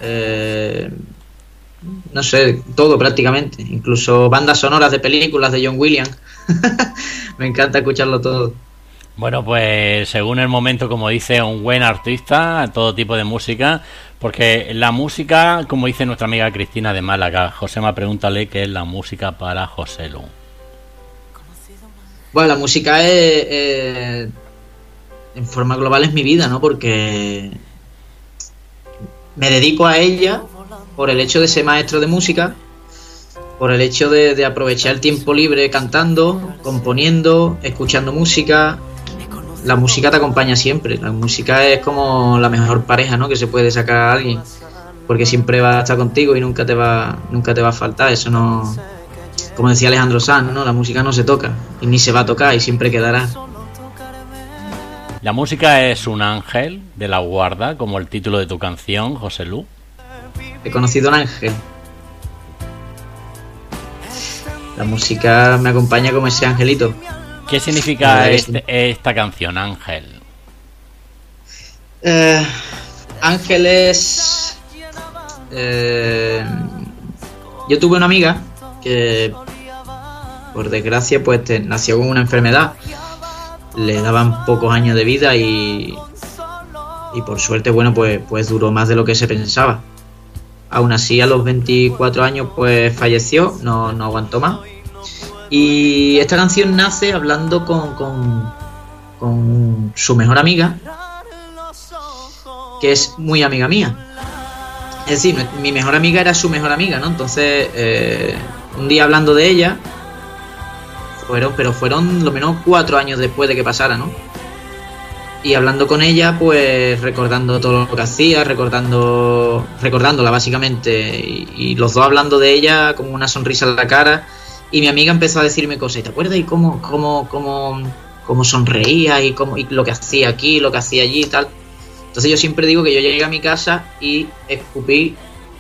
no sé, todo prácticamente, incluso bandas sonoras de películas de John Williams. Me encanta escucharlo todo. Bueno, pues según el momento, como dice, un buen artista, todo tipo de música, porque la música, como dice nuestra amiga Cristina de Málaga, Josema, pregúntale qué es la música para José Lu. Bueno, la música en forma global es mi vida, ¿no? Porque me dedico a ella por el hecho de ser maestro de música, por el hecho de aprovechar el tiempo libre cantando, componiendo, escuchando música. La música te acompaña siempre. La música es como la mejor pareja, ¿no?, que se puede sacar a alguien, porque siempre va a estar contigo y nunca te va a faltar. Eso no, como decía Alejandro Sanz, ¿no?, la música no se toca y ni se va a tocar y siempre quedará. La música es un ángel de la guarda, como el título de tu canción, José Lu. He conocido a un ángel. La música me acompaña como ese angelito. ¿Qué significa esta canción, Ángel? Ángel es... yo tuve una amiga que, por desgracia, pues nació con una enfermedad. Le daban pocos años de vida y por suerte, bueno, pues duró más de lo que se pensaba. Aún así, a los 24 años, pues falleció, no aguantó más. Y esta canción nace hablando con su mejor amiga, que es muy amiga mía. Es decir, mi mejor amiga era su mejor amiga, ¿no? Entonces, un día hablando de ella, fueron lo menos 4 años después de que pasara, ¿no? Y hablando con ella, pues recordando todo lo que hacía, recordándola básicamente, y los dos hablando de ella con una sonrisa en la cara. Y mi amiga empezó a decirme cosas, ¿y te acuerdas? Y cómo sonreía y lo que hacía aquí, lo que hacía allí y tal. Entonces yo siempre digo que yo llegué a mi casa y escupí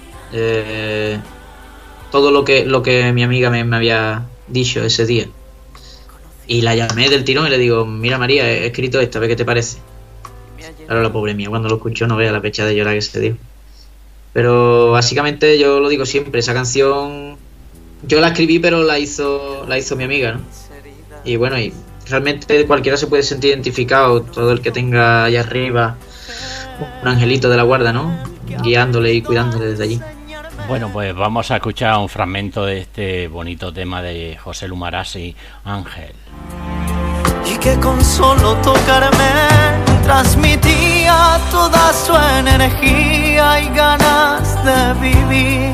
todo lo que mi amiga me había dicho ese día. Y la llamé del tirón y le digo, mira María, he escrito esto, a ver qué te parece. Claro, la pobre mía, cuando lo escuchó no vea la pecha de llorar que se dio. Pero básicamente yo lo digo siempre, esa canción yo la escribí, pero la hizo mi amiga, ¿no? Y bueno, y realmente cualquiera se puede sentir identificado, todo el que tenga allá arriba un angelito de la guarda, ¿no?, guiándole y cuidándole desde allí. Bueno, pues vamos a escuchar un fragmento de este bonito tema de José Lu Marassi, Ángel. Y que con solo tocarme transmitía toda su energía y ganas de vivir.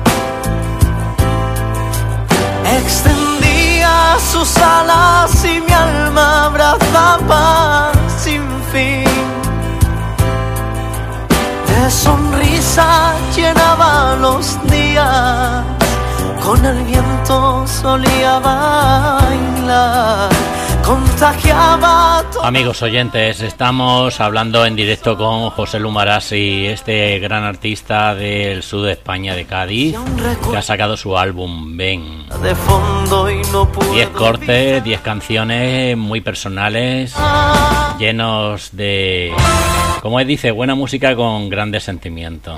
Extendía sus alas y mi alma abrazaba sin fin. De sonrisa llenaba los días, con el viento solía bailar, contagiaba todo. Amigos oyentes, estamos hablando en directo con José Lu Marassi, este gran artista del sur de España, de Cádiz, que ha sacado su álbum Ven. 10 cortes, 10 canciones muy personales, llenos de, como él dice, buena música con grandes sentimientos.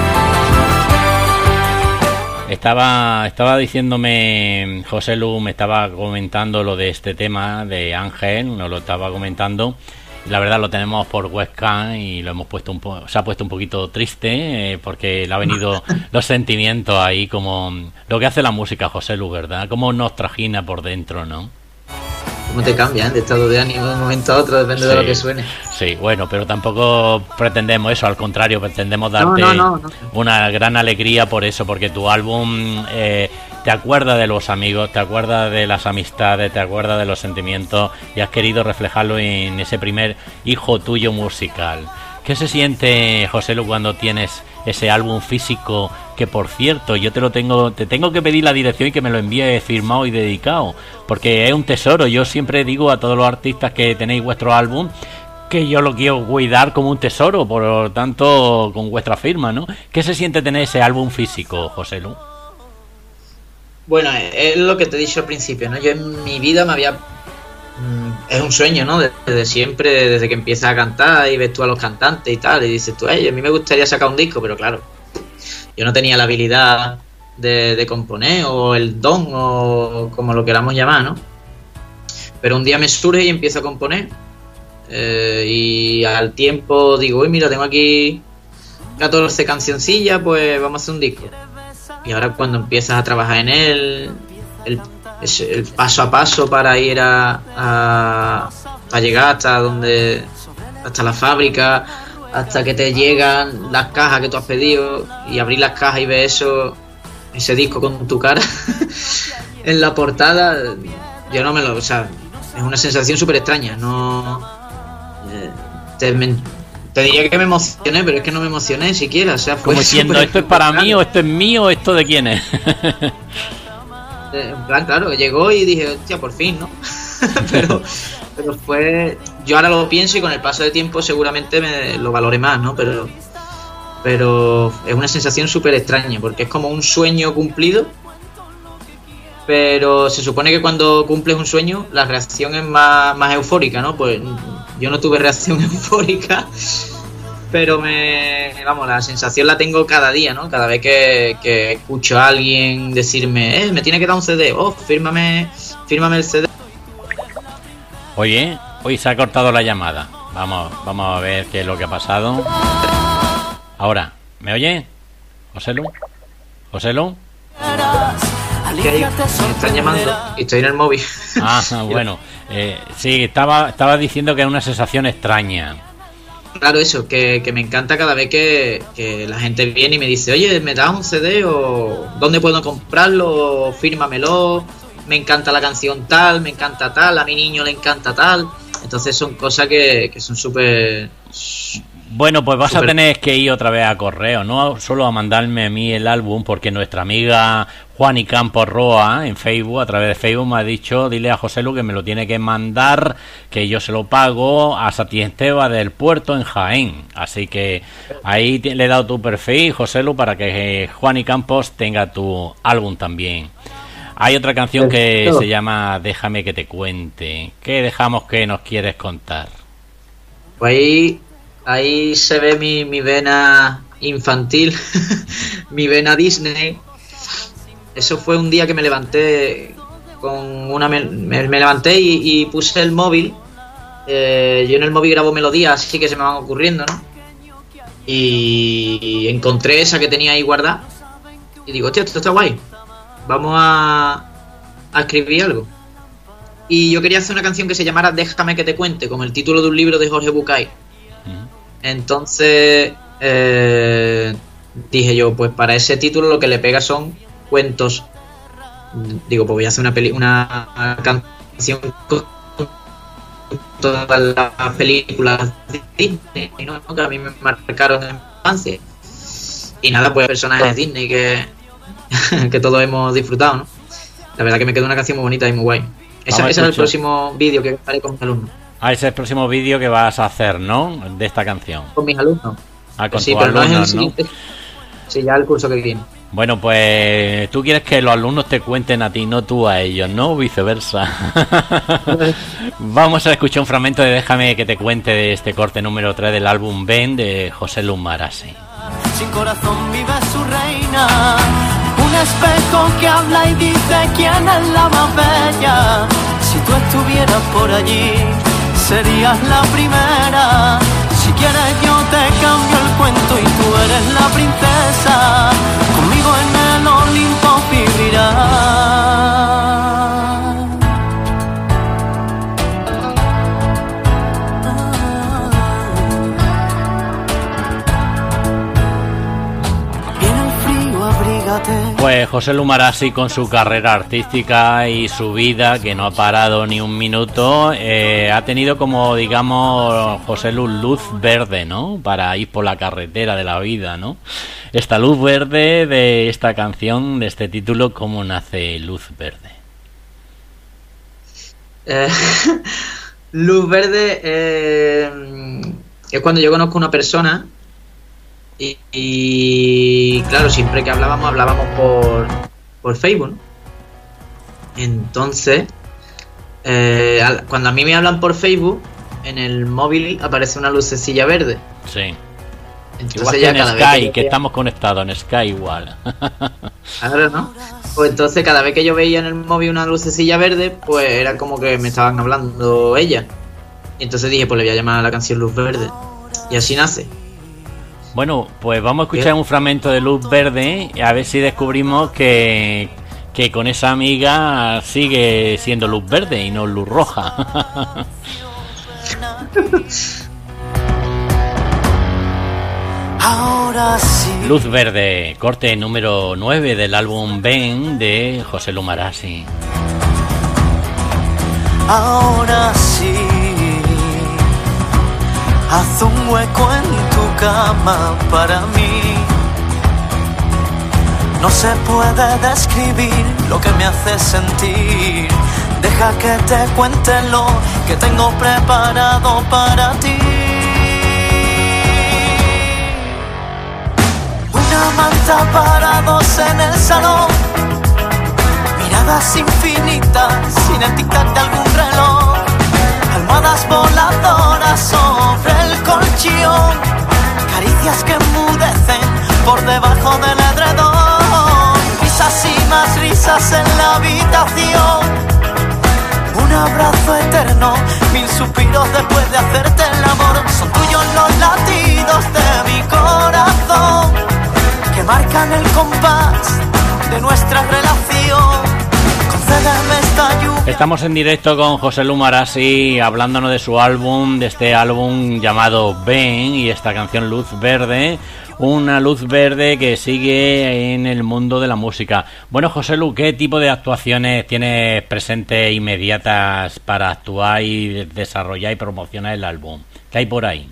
Estaba diciéndome, José Lu me estaba comentando lo de este tema de Ángel, nos lo estaba comentando. La verdad lo tenemos por webcam y lo hemos puesto se ha puesto un poquito triste, porque le ha venido los sentimientos ahí, como lo que hace la música, José Lu, ¿verdad? Cómo nos trajina por dentro, ¿no? Cómo te cambian de estado de ánimo de un momento a otro, depende de lo que suene. Sí, bueno, pero tampoco pretendemos eso, al contrario, pretendemos darte una gran alegría por eso, porque tu álbum te acuerdas de los amigos, te acuerdas de las amistades, te acuerdas de los sentimientos y has querido reflejarlo en ese primer hijo tuyo musical. ¿Qué se siente, José Lu, cuando tienes ese álbum físico? Que por cierto, yo te tengo que pedir la dirección y que me lo envíe firmado y dedicado, porque es un tesoro. Yo siempre digo a todos los artistas que tenéis vuestro álbum que yo lo quiero cuidar como un tesoro, por lo tanto, con vuestra firma, ¿no? ¿Qué se siente tener ese álbum físico, José Lu? Bueno, es lo que te he dicho al principio, ¿no? Yo en mi vida me había... Es un sueño, ¿no? Desde siempre, desde que empiezas a cantar y ves tú a los cantantes y tal, y dices tú, a mí me gustaría sacar un disco, pero claro, yo no tenía la habilidad de componer, o el don, o como lo queramos llamar, ¿no? Pero un día me surge y empiezo a componer, y al tiempo digo, uy, mira, tengo aquí 14 cancioncillas, pues vamos a hacer un disco. Y ahora cuando empiezas a trabajar en él, el paso a paso para ir a llegar hasta la fábrica, hasta que te llegan las cajas que tú has pedido, y abrir las cajas y ver ese disco con tu cara en la portada, yo no me lo... O sea, es una sensación súper extraña, no... Te diría que me emocioné, pero es que no me emocioné siquiera, o sea, fue como diciendo, ¿esto es para mí o esto es mío o esto de quién es? En plan, claro, llegó y dije, hostia, por fin, ¿no? pero fue... Yo ahora lo pienso y con el paso de tiempo seguramente me lo valore más, ¿no? Pero es una sensación súper extraña, porque es como un sueño cumplido, pero se supone que cuando cumples un sueño la reacción es más eufórica, ¿no? Pues yo no tuve reacción eufórica, pero la sensación la tengo cada día, ¿no? Cada vez que escucho a alguien decirme, me tiene que dar un CD, fírmame el CD. Oye, hoy se ha cortado la llamada. Vamos a ver qué es lo que ha pasado. Ahora, ¿me oye? ¿José Lu? Me están llamando y estoy en el móvil. Bueno, sí, estaba diciendo que era una sensación extraña. Claro, eso, que me encanta cada vez que la gente viene y me dice, oye, ¿me das un CD? O ¿dónde puedo comprarlo? O fírmamelo, me encanta la canción tal, me encanta tal, a mi niño le encanta tal. Entonces son cosas que son súper... Bueno, pues vas a tener que ir otra vez a correo, no solo a mandarme a mí el álbum, porque nuestra amiga Juani Campos Roa en Facebook, a través de Facebook, me ha dicho, dile a José Lu que me lo tiene que mandar, que yo se lo pago a Satiesteba del Puerto en Jaén. Así que ahí le he dado tu perfil, José Lu, para que Juani Campos tenga tu álbum también. Hay otra canción que se llama Déjame que te cuente. ¿Qué dejamos que nos quieres contar? Pues ahí se ve mi vena infantil, mi vena Disney. Eso fue un día que me levanté me levanté y puse el móvil. Yo en el móvil grabo melodías así que se me van ocurriendo, ¿no? Y encontré esa que tenía ahí guardada y digo, hostia, esto está guay, vamos a escribir algo. Y yo quería hacer una canción que se llamara Déjame que te cuente, como el título de un libro de Jorge Bucay. Entonces dije yo, pues para ese título lo que le pega son cuentos. Digo, pues voy a hacer una canción con todas las películas de Disney, ¿no? Que a mí me marcaron en la infancia. Y nada, pues personajes de Disney que todos hemos disfrutado, ¿no? La verdad que me quedó una canción muy bonita y muy guay. Ese es el próximo vídeo que haré con mis alumnos. Ese es el próximo vídeo que vas a hacer, ¿no? De esta canción. Con mis alumnos. Con sí, tus pero alumnos, no es el... Sí, ya el curso que viene. Bueno, pues tú quieres que los alumnos te cuenten a ti, no tú a ellos, ¿no? Viceversa. Vamos a escuchar un fragmento de Déjame que te cuente de este corte número 3 del álbum Ben de José Lu Marasi. Sin corazón vive su reina, un espejo que habla y dice quién es la más bella. Si tú estuvieras por allí, serías la primera. Si quieres yo te cambio el cuento y tú eres la princesa. Conmigo en el Olimpo vivirás. Pues José Lu Marassi, con su carrera artística y su vida, que no ha parado ni un minuto, ha tenido como, digamos, José Lu, luz verde, ¿no? Para ir por la carretera de la vida, ¿no? Esta luz verde de esta canción, de este título, ¿cómo nace Luz Verde? Luz verde es cuando yo conozco a una persona y claro, siempre que hablábamos por Facebook, ¿no? Entonces, cuando a mí me hablan por Facebook, en el móvil aparece una lucecilla verde. Sí. Entonces igual que en Sky, que estamos conectados en Sky igual. Claro, ¿no? Pues entonces cada vez que yo veía en el móvil una lucecilla verde, pues era como que me estaban hablando ella. Y entonces dije, pues le voy a llamar a la canción Luz Verde. Y así nace. Bueno, pues vamos a escuchar un fragmento de Luz Verde, a ver si descubrimos que con esa amiga sigue siendo luz verde y no luz roja. Ahora sí. Luz Verde, corte número 9 del álbum Ben de José Lu Marassi. Ahora sí, haz un hueco en tu cama para mí. No se puede describir lo que me hace sentir. Deja que te cuente lo que tengo preparado para ti. Una manta para dos en el salón, miradas infinitas sin el tic-tac de algún reloj, almohadas voladoras sobre el colchón, caricias que enmudecen por debajo del edredón, risas y más risas en la habitación, un abrazo eterno, mil suspiros después de hacerte el amor. Son tuyos los latidos de mi corazón que marcan el compás de nuestra relación. Concédeme esta lluvia. Estamos en directo con José Lu Marassi hablándonos de su álbum, de este álbum llamado Ben y esta canción Luz Verde, una luz verde que sigue en el mundo de la música. Bueno, José Lu, ¿qué tipo de actuaciones tienes presentes inmediatas para actuar y desarrollar y promocionar el álbum? ¿Qué hay por ahí?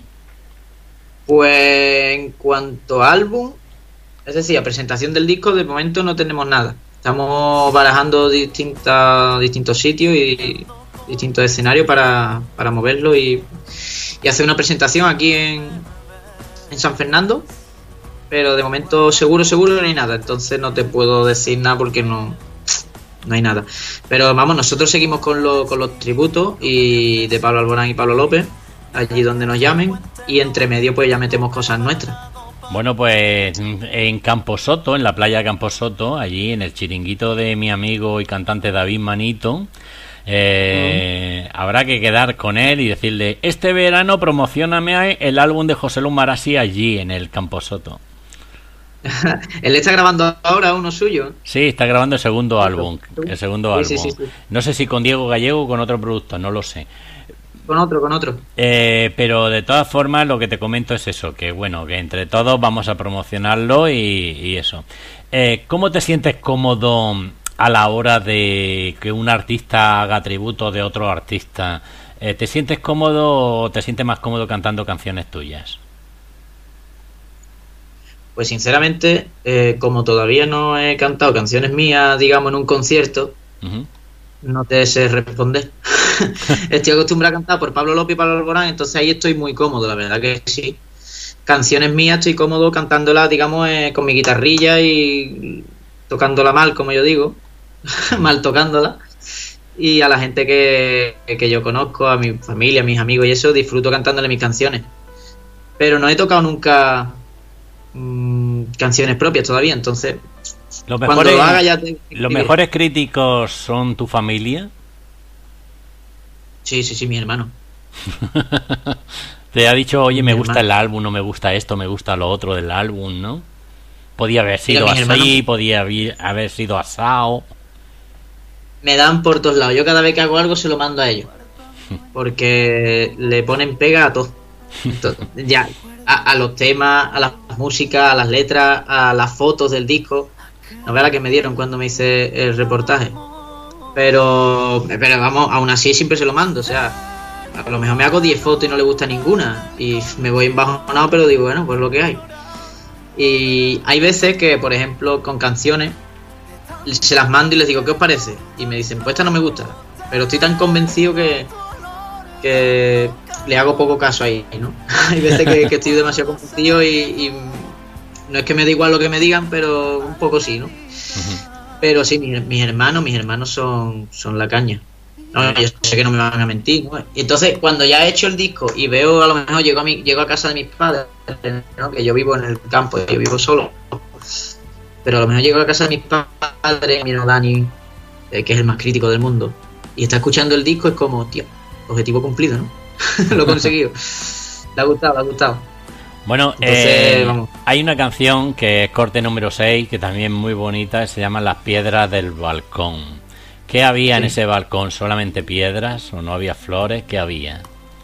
Pues en cuanto a álbum, es decir, a presentación del disco, de momento no tenemos nada. Estamos barajando distintos sitios y distintos escenarios para moverlo y hacer una presentación aquí en San Fernando. Pero de momento seguro no hay nada. Entonces no te puedo decir nada porque no hay nada. Pero vamos, nosotros seguimos con los tributos y de Pablo Alborán y Pablo López, allí donde nos llamen. Y entre medio pues ya metemos cosas nuestras. Bueno, pues en Camposoto, en la playa de Camposoto, allí en el chiringuito de mi amigo y cantante David Manito, habrá que quedar con él y decirle: este verano promocióname el álbum de José Lu Marassi allí en el Camposoto. Él está grabando ahora uno suyo. Sí, está grabando el segundo álbum. Sí. No sé si con Diego Gallego o con otro productor, no lo sé. Con otro. Pero de todas formas lo que te comento es eso, que bueno, que entre todos vamos a promocionarlo y eso. ¿Cómo te sientes cómodo a la hora de que un artista haga tributo de otro artista? ¿Te sientes cómodo o te sientes más cómodo cantando canciones tuyas? Pues sinceramente, como todavía no he cantado canciones mías, digamos, en un concierto, no te sé responder. Estoy acostumbrado a cantar por Pablo López y Pablo Alborán, entonces ahí estoy muy cómodo, la verdad que sí. Canciones mías estoy cómodo cantándolas, digamos, con mi guitarrilla y tocándola mal, como yo digo, mal tocándola. Y a la gente que yo conozco, a mi familia, a mis amigos y eso, disfruto cantándole mis canciones. Pero no he tocado nunca canciones propias todavía, entonces los mejores críticos son tu familia. Sí, mi hermano. Te ha dicho, oye, me gusta el álbum, no me gusta esto, me gusta lo otro del álbum, ¿no? Podía haber sido así, podía haber sido asado. Me dan por todos lados. Yo cada vez que hago algo se lo mando a ellos, porque le ponen pega a todo. Ya, a los temas, a las músicas, a las letras, a las fotos del disco. No veas la que me dieron cuando me hice el reportaje. Pero vamos, aún así siempre se lo mando, o sea, a lo mejor me hago 10 fotos y no le gusta ninguna y me voy embajonado, pero digo, bueno, pues lo que hay. Y hay veces que, por ejemplo, con canciones se las mando y les digo, ¿qué os parece? Y me dicen, pues esta no me gusta, pero estoy tan convencido que le hago poco caso ahí, ¿no? Hay veces que estoy demasiado convencido y no es que me da igual lo que me digan, pero un poco sí, ¿no? Pero sí, mis hermanos son la caña. No, yo sé que no me van a mentir, ¿no? Y entonces, cuando ya he hecho el disco y veo, a lo mejor llego a casa de mis padres, ¿no? Que yo vivo en el campo, yo vivo solo. Pero a lo mejor llego a casa de mis padres, mi hermano Dani, que es el más crítico del mundo, y está escuchando el disco, es como, tío, objetivo cumplido, ¿no? Lo he conseguido. Le ha gustado. Bueno, entonces, hay una canción que es corte número 6, que también es muy bonita, se llama Las piedras del balcón. ¿Qué había en ese balcón? ¿Solamente piedras o no había flores? ¿Qué había?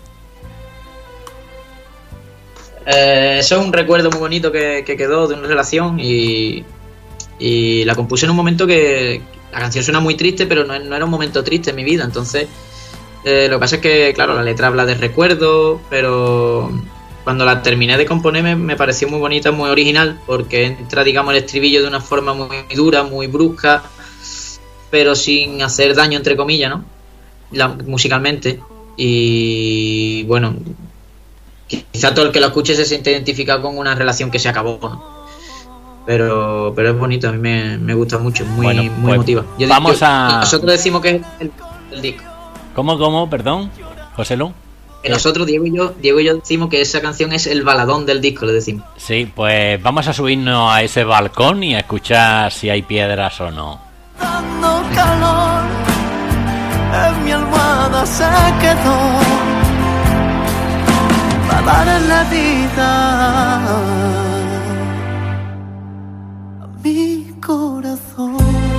Eso es un recuerdo muy bonito que quedó de una relación y la compuse en un momento que la canción suena muy triste, pero no era un momento triste en mi vida. Entonces, lo que pasa es que, claro, la letra habla de recuerdos, pero cuando la terminé de componer me pareció muy bonita, muy original, porque entra, digamos, el estribillo de una forma muy dura, muy brusca, pero sin hacer daño, entre comillas, ¿no? Musicalmente. Y bueno, quizá todo el que lo escuche se siente identificado con una relación que se acabó, ¿no? Pero es bonito, a mí me gusta mucho, muy emotiva. Nosotros decimos que es el disco. ¿Cómo? Perdón, José Lu. Nosotros, Diego y yo decimos que esa canción es el baladón del disco, le decimos. Sí, pues vamos a subirnos a ese balcón y a escuchar si hay piedras o no. Dando calor, en mi almohada se quedó, para dar en la vida a mi corazón.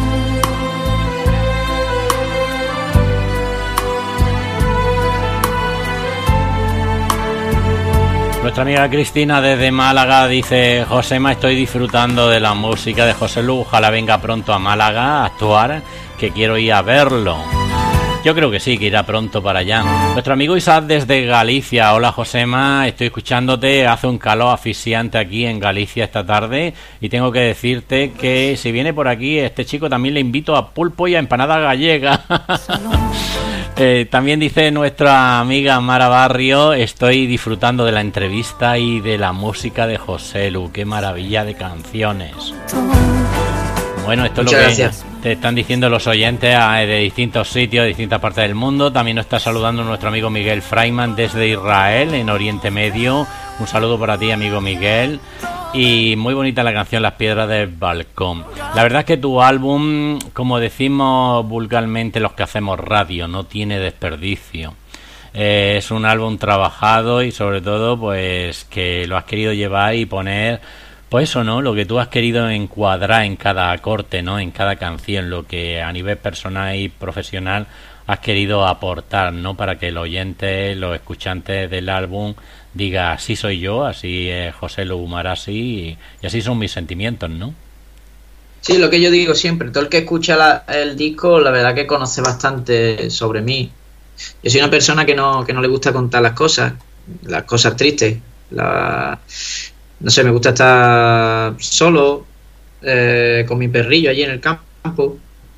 Nuestra amiga Cristina desde Málaga dice: Josema, estoy disfrutando de la música de José Lu, ojalá venga pronto a Málaga a actuar, que quiero ir a verlo. Yo creo que sí, que irá pronto para allá. Nuestro amigo Isaac desde Galicia: hola Josema, estoy escuchándote, hace un calor asfixiante aquí en Galicia esta tarde y tengo que decirte que si viene por aquí este chico también le invito a pulpo y a empanada gallega. También dice nuestra amiga Mara Barrio: estoy disfrutando de la entrevista y de la música de José Lu, qué maravilla de canciones. Bueno, esto Muchas es lo que te están diciendo los oyentes de distintos sitios, de distintas partes del mundo. También nos está saludando nuestro amigo Miguel Freiman desde Israel, en Oriente Medio. Un saludo para ti, amigo Miguel. Y muy bonita la canción Las piedras del balcón. La verdad es que tu álbum, como decimos vulgarmente los que hacemos radio, no tiene desperdicio. Es un álbum trabajado y sobre todo pues que lo has querido llevar y poner, pues eso, ¿no? Lo que tú has querido encuadrar en cada corte, ¿no? En cada canción, lo que a nivel personal y profesional has querido aportar, ¿no? Para que el oyente, los escuchantes del álbum diga: así soy yo, así es José Lu Marasi y así son mis sentimientos, ¿no? Sí, lo que yo digo siempre, todo el que escucha el disco, la verdad que conoce bastante sobre mí. Yo soy una persona que no le gusta contar las cosas tristes. No sé, me gusta estar solo, con mi perrillo allí en el campo.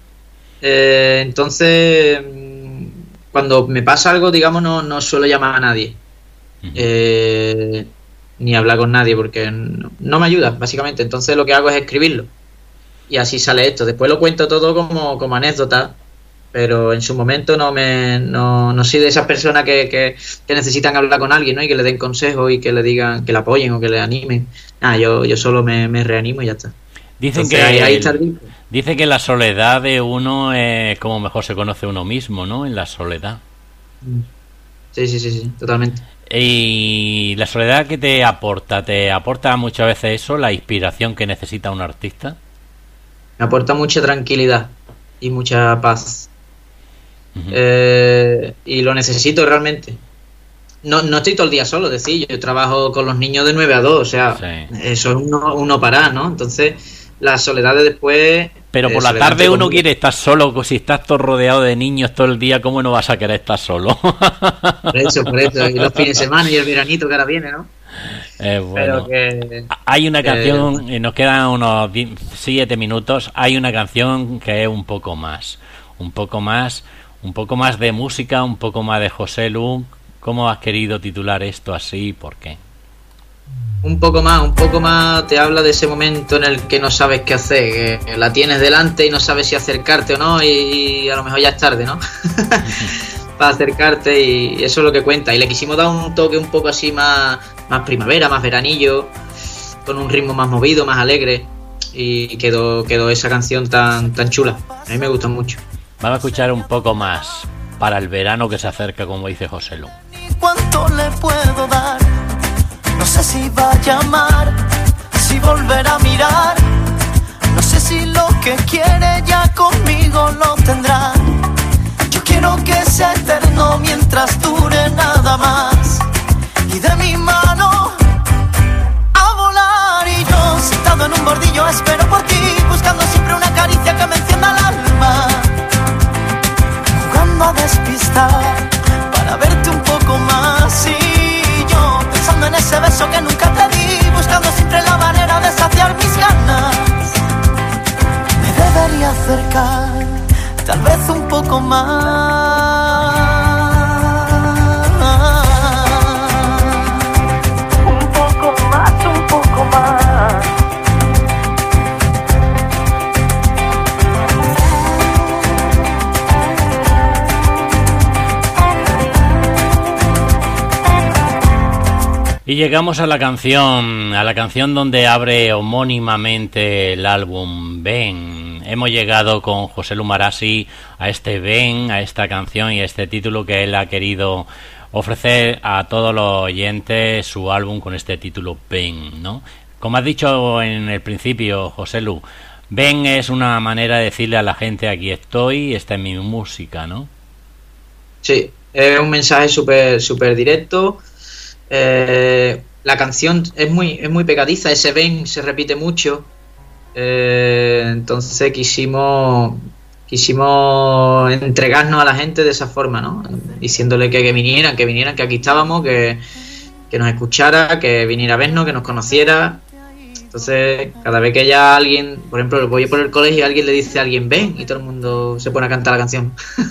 Entonces, cuando me pasa algo, digamos, no suelo llamar a nadie. Ni hablar con nadie porque no me ayuda, básicamente. Entonces lo que hago es escribirlo y así sale esto. Después lo cuento todo como anécdota, pero en su momento no soy de esas personas que necesitan hablar con alguien, ¿no? Y que le den consejos y que le digan, que le apoyen o que le animen. Yo solo me reanimo y ya está. Dicen entonces, que ahí está el disco. Dice que la soledad de uno es como mejor se conoce uno mismo, ¿no? En la soledad. Sí, totalmente. ¿Y la soledad qué te aporta? ¿Te aporta muchas veces eso, la inspiración que necesita un artista? Me aporta mucha tranquilidad y mucha paz. Y lo necesito realmente. No estoy todo el día solo, yo trabajo con los niños de 9 a 2, o sea, sí. Eso es uno parar, ¿no? Entonces la soledad de después. Pero por la tarde uno quiere estar solo, si estás todo rodeado de niños todo el día, ¿cómo no vas a querer estar solo? Por eso, y los fines de semana y el veranito que ahora viene, ¿no? Bueno, hay una canción, nos quedan unos 7 minutos, hay una canción que es un poco más de música, un poco más de José Lu. ¿Cómo has querido titular esto así y por qué? Un poco más te habla de ese momento en el que no sabes qué hacer, que la tienes delante y no sabes si acercarte o no, y a lo mejor ya es tarde, ¿no? Para acercarte, y eso es lo que cuenta. Y le quisimos dar un toque un poco así más primavera, más veranillo, con un ritmo más movido, más alegre, y quedó esa canción tan chula. A mí me gusta mucho. Vamos a escuchar un poco más para el verano que se acerca, como dice José Lu. ¿Cuánto le puedo dar? No sé si va a llamar, si volverá a mirar. No sé si lo que quiere ya conmigo lo tendrá. Yo quiero que sea eterno mientras dure nada más. Y de mi mano a volar, y yo sentado en un bordillo espero por ti, buscando siempre una caricia que me encienda el alma, jugando a despistar para verte un poco más. Y yo pensando en ese beso que nunca te di, buscando siempre la manera de saciar mis ganas. Me debería acercar tal vez un poco más. Un poco más, un poco más. Y llegamos a la canción donde abre homónimamente el álbum Ven. Hemos llegado con José Lu Marasi a este Ven, a esta canción y a este título que él ha querido ofrecer a todos los oyentes, su álbum con este título Ven, ¿no? Como has dicho en el principio, José Lu, Ven es una manera de decirle a la gente: aquí estoy, esta es mi música, ¿no? Sí, es un mensaje súper directo. La canción es muy pegadiza, ese ven se repite mucho, entonces quisimos entregarnos a la gente de esa forma, ¿no? Diciéndole que vinieran, que aquí estábamos, que nos escuchara, que viniera a vernos, que nos conociera. Entonces, cada vez que haya alguien, por ejemplo, voy por el colegio y alguien le dice a alguien ven, y todo el mundo se pone a cantar la canción.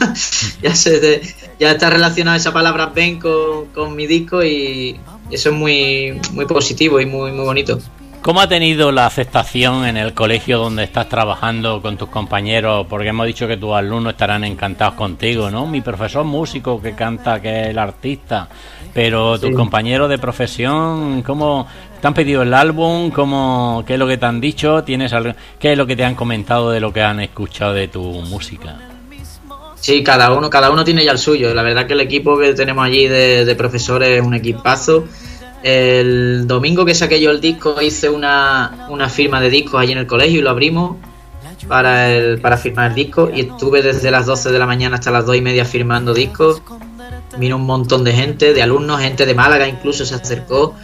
Ya está relacionada esa palabra ven con mi disco, y eso es muy positivo y muy bonito. ¿Cómo ha tenido la aceptación en el colegio donde estás trabajando con tus compañeros? Porque hemos dicho que tus alumnos estarán encantados contigo, ¿no? Mi profesor músico que canta, que es el artista, pero tus compañeros de profesión, ¿cómo te han pedido el álbum? ¿Qué es lo que te han dicho? ¿Qué es lo que te han comentado de lo que han escuchado de tu música? Sí, cada uno tiene ya el suyo. La verdad que el equipo que tenemos allí de profesores es un equipazo. El domingo que saqué yo el disco hice una firma de discos allí en el colegio y lo abrimos para firmar el disco, y estuve desde las 12 de la mañana hasta las 2:30 firmando discos. Vino un montón de gente, de alumnos, gente de Málaga incluso se acercó.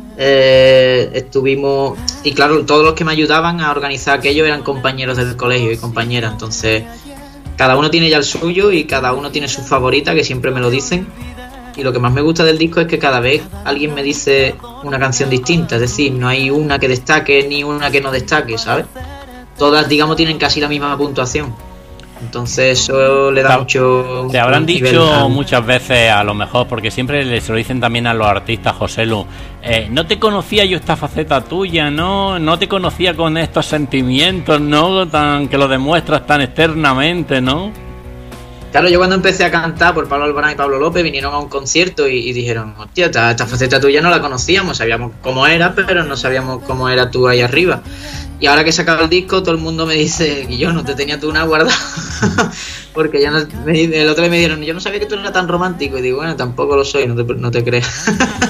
Estuvimos, y claro, todos los que me ayudaban a organizar aquello eran compañeros del colegio y compañeras, entonces cada uno tiene ya el suyo y cada uno tiene su favorita, que siempre me lo dicen. Y lo que más me gusta del disco es que cada vez alguien me dice una canción distinta, es decir, no hay una que destaque ni una que no destaque, ¿sabes? Todas, digamos, tienen casi la misma puntuación. Entonces eso le da mucho... Te habrán dicho muchas veces, a lo mejor, porque siempre les lo dicen también a los artistas, José Lu, no te conocía yo esta faceta tuya, no te conocía con estos sentimientos, ¿no? Que lo demuestras tan externamente, ¿no? Claro, yo cuando empecé a cantar por Pablo Alborán y Pablo López vinieron a un concierto y dijeron, hostia, esta faceta tuya no la conocíamos, sabíamos cómo era, pero no sabíamos cómo era tú ahí arriba. Y ahora que he sacado el disco, todo el mundo me dice, y yo no te tenía tú una guardada, porque ya el otro día me dijeron, yo no sabía que tú eras tan romántico, y digo, bueno, tampoco lo soy, no te creas.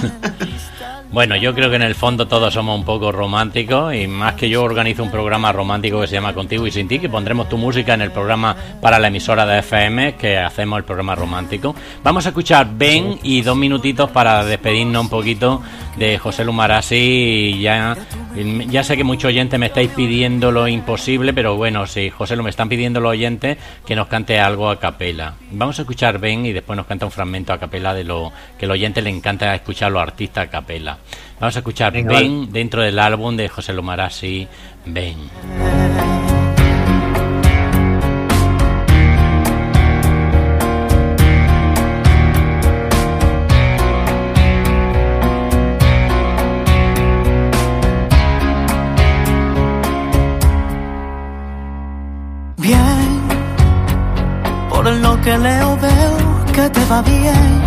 Bueno, yo creo que en el fondo todos somos un poco románticos, y más que yo organizo un programa romántico que se llama Contigo y Sin Ti, que pondremos tu música en el programa para la emisora de FM, que hacemos el programa romántico. Vamos a escuchar Ven y 2 minutitos para despedirnos un poquito de José Lu Marasi, y ya Ya sé que muchos oyentes me estáis pidiendo lo imposible, pero bueno, sí, José, lo me están pidiendo los oyentes que nos cante algo a capela. Vamos a escuchar Ven y después nos canta un fragmento a capela de lo que a los oyentes les encanta escuchar a los artistas a capela. Vamos a escuchar Ven, vale, dentro del álbum de José Lu Marassi, Ven. Lo que leo veo que te va bien.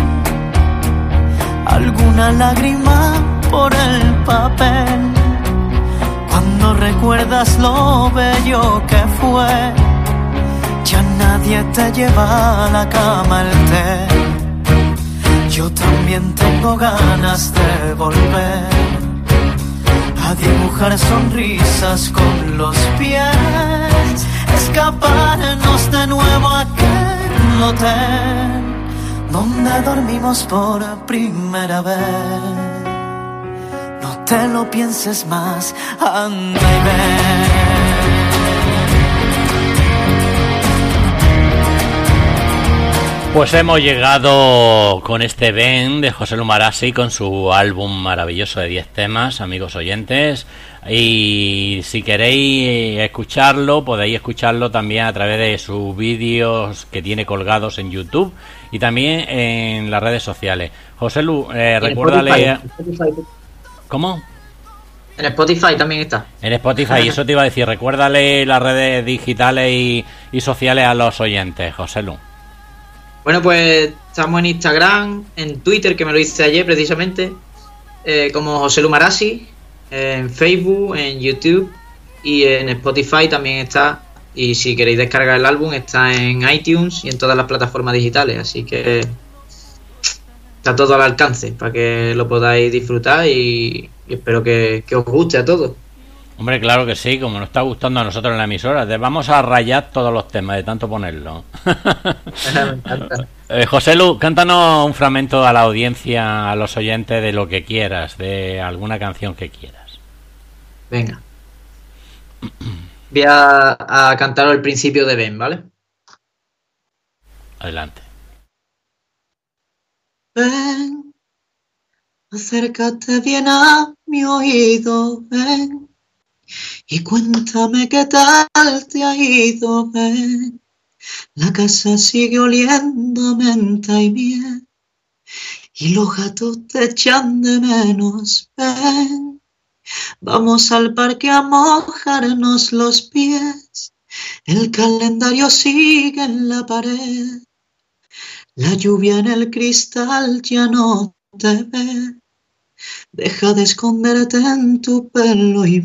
Alguna lágrima por el papel. Cuando recuerdas lo bello que fue, ya nadie te lleva a la cama el té. Yo también tengo ganas de volver a dibujar sonrisas con los pies, escaparnos de nuevo a aquel hotel donde dormimos por primera vez. No te lo pienses más, anda y ven. Pues hemos llegado con este Ven de José Lu Marassi, con su álbum maravilloso de 10 temas, amigos oyentes. Y si queréis escucharlo, podéis escucharlo también a través de sus vídeos que tiene colgados en YouTube y también en las redes sociales. José Lu, recuérdale... ¿Cómo? En Spotify también está. En Spotify, eso te iba a decir. Recuérdale las redes digitales y sociales a los oyentes, José Lu. Bueno, pues estamos en Instagram, en Twitter, que me lo hice ayer precisamente, como José Lu Marassi, en Facebook, en YouTube y en Spotify también está. Y si queréis descargar el álbum, está en iTunes y en todas las plataformas digitales. Así que está todo al alcance para que lo podáis disfrutar y espero que os guste a todos. Hombre, claro que sí, como nos está gustando a nosotros en la emisora. Vamos a rayar todos los temas de tanto ponerlo. Me encanta. José Lu, cántanos un fragmento a la audiencia, a los oyentes, de lo que quieras, de alguna canción que quieras. Venga. Voy a cantaros el principio de Ven, ¿vale? Adelante. Ven, acércate bien a mi oído, ven, y cuéntame qué tal te ha ido, ven. La casa sigue oliendo a menta y miel, y los gatos te echan de menos, ven. Vamos al parque a mojarnos los pies, el calendario sigue en la pared, la lluvia en el cristal ya no te ve. Deja de esconderte en tu pelo y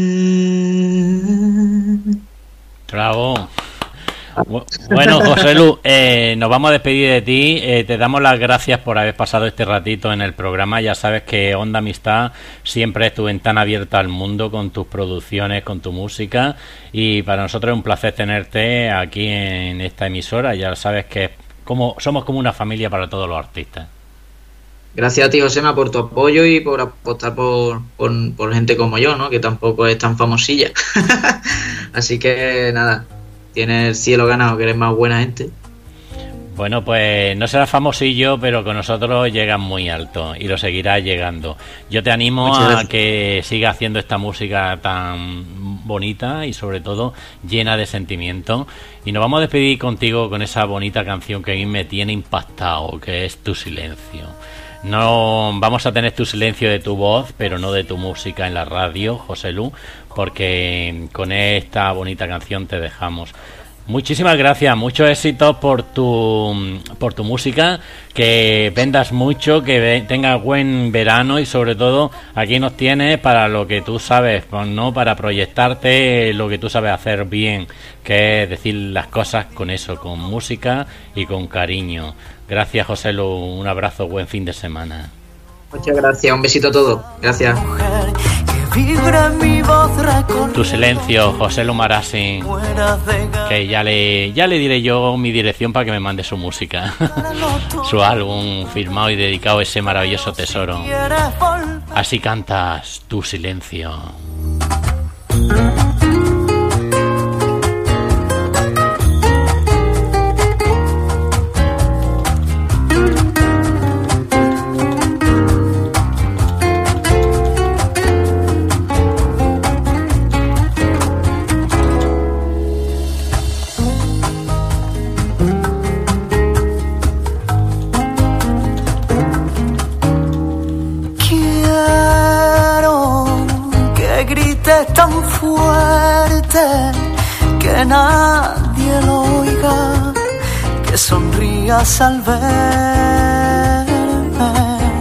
ven. Bravo. Bueno, José Lu, nos vamos a despedir de ti. Te damos las gracias por haber pasado este ratito en el programa. Ya sabes que Onda Amistad siempre es tu ventana abierta al mundo con tus producciones, con tu música. Y para nosotros es un placer tenerte aquí en esta emisora. Ya sabes que somos como una familia para todos los artistas. Gracias a ti, Josema, por tu apoyo y por apostar por gente como yo, ¿no? Que tampoco es tan famosilla. Así que nada, tienes el cielo ganado, que eres más buena gente. Bueno, pues no serás famosillo, pero con nosotros llegas muy alto y lo seguirás llegando. Yo te animo a que sigas haciendo esta música tan bonita y sobre todo llena de sentimiento. Y nos vamos a despedir contigo con esa bonita canción que a mí me tiene impactado, que es Tu Silencio. No vamos a tener tu silencio de tu voz, pero no de tu música en la radio, José Lu, porque con esta bonita canción te dejamos. Muchísimas gracias, muchos éxitos por tu música, que vendas mucho, que tengas buen verano y sobre todo aquí nos tienes para lo que tú sabes, ¿no? Para proyectarte lo que tú sabes hacer bien, que es decir las cosas con eso, con música y con cariño. Gracias, José Lu, un abrazo, buen fin de semana. Muchas gracias, un besito a todos. Gracias. Tu silencio, José Lu Marassi, que ya le diré yo mi dirección para que me mande su música, su álbum firmado y dedicado a ese maravilloso tesoro. Así cantas Tu Silencio. Tan fuerte que nadie lo oiga, que sonrías al verme.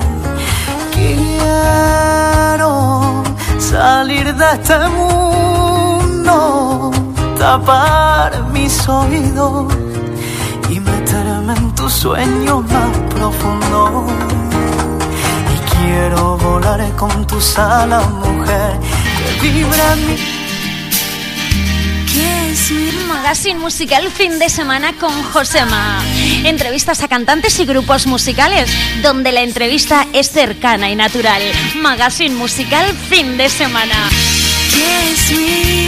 Quiero salir de este mundo, tapar mis oídos y meterme en tu sueño más profundo. Y quiero volar con tus alas, mujer, vibra mi... Kiss Me Magazine musical fin de semana con Josema. Entrevistas a cantantes y grupos musicales, donde la entrevista es cercana y natural. Magazine musical fin de semana. Kiss Me.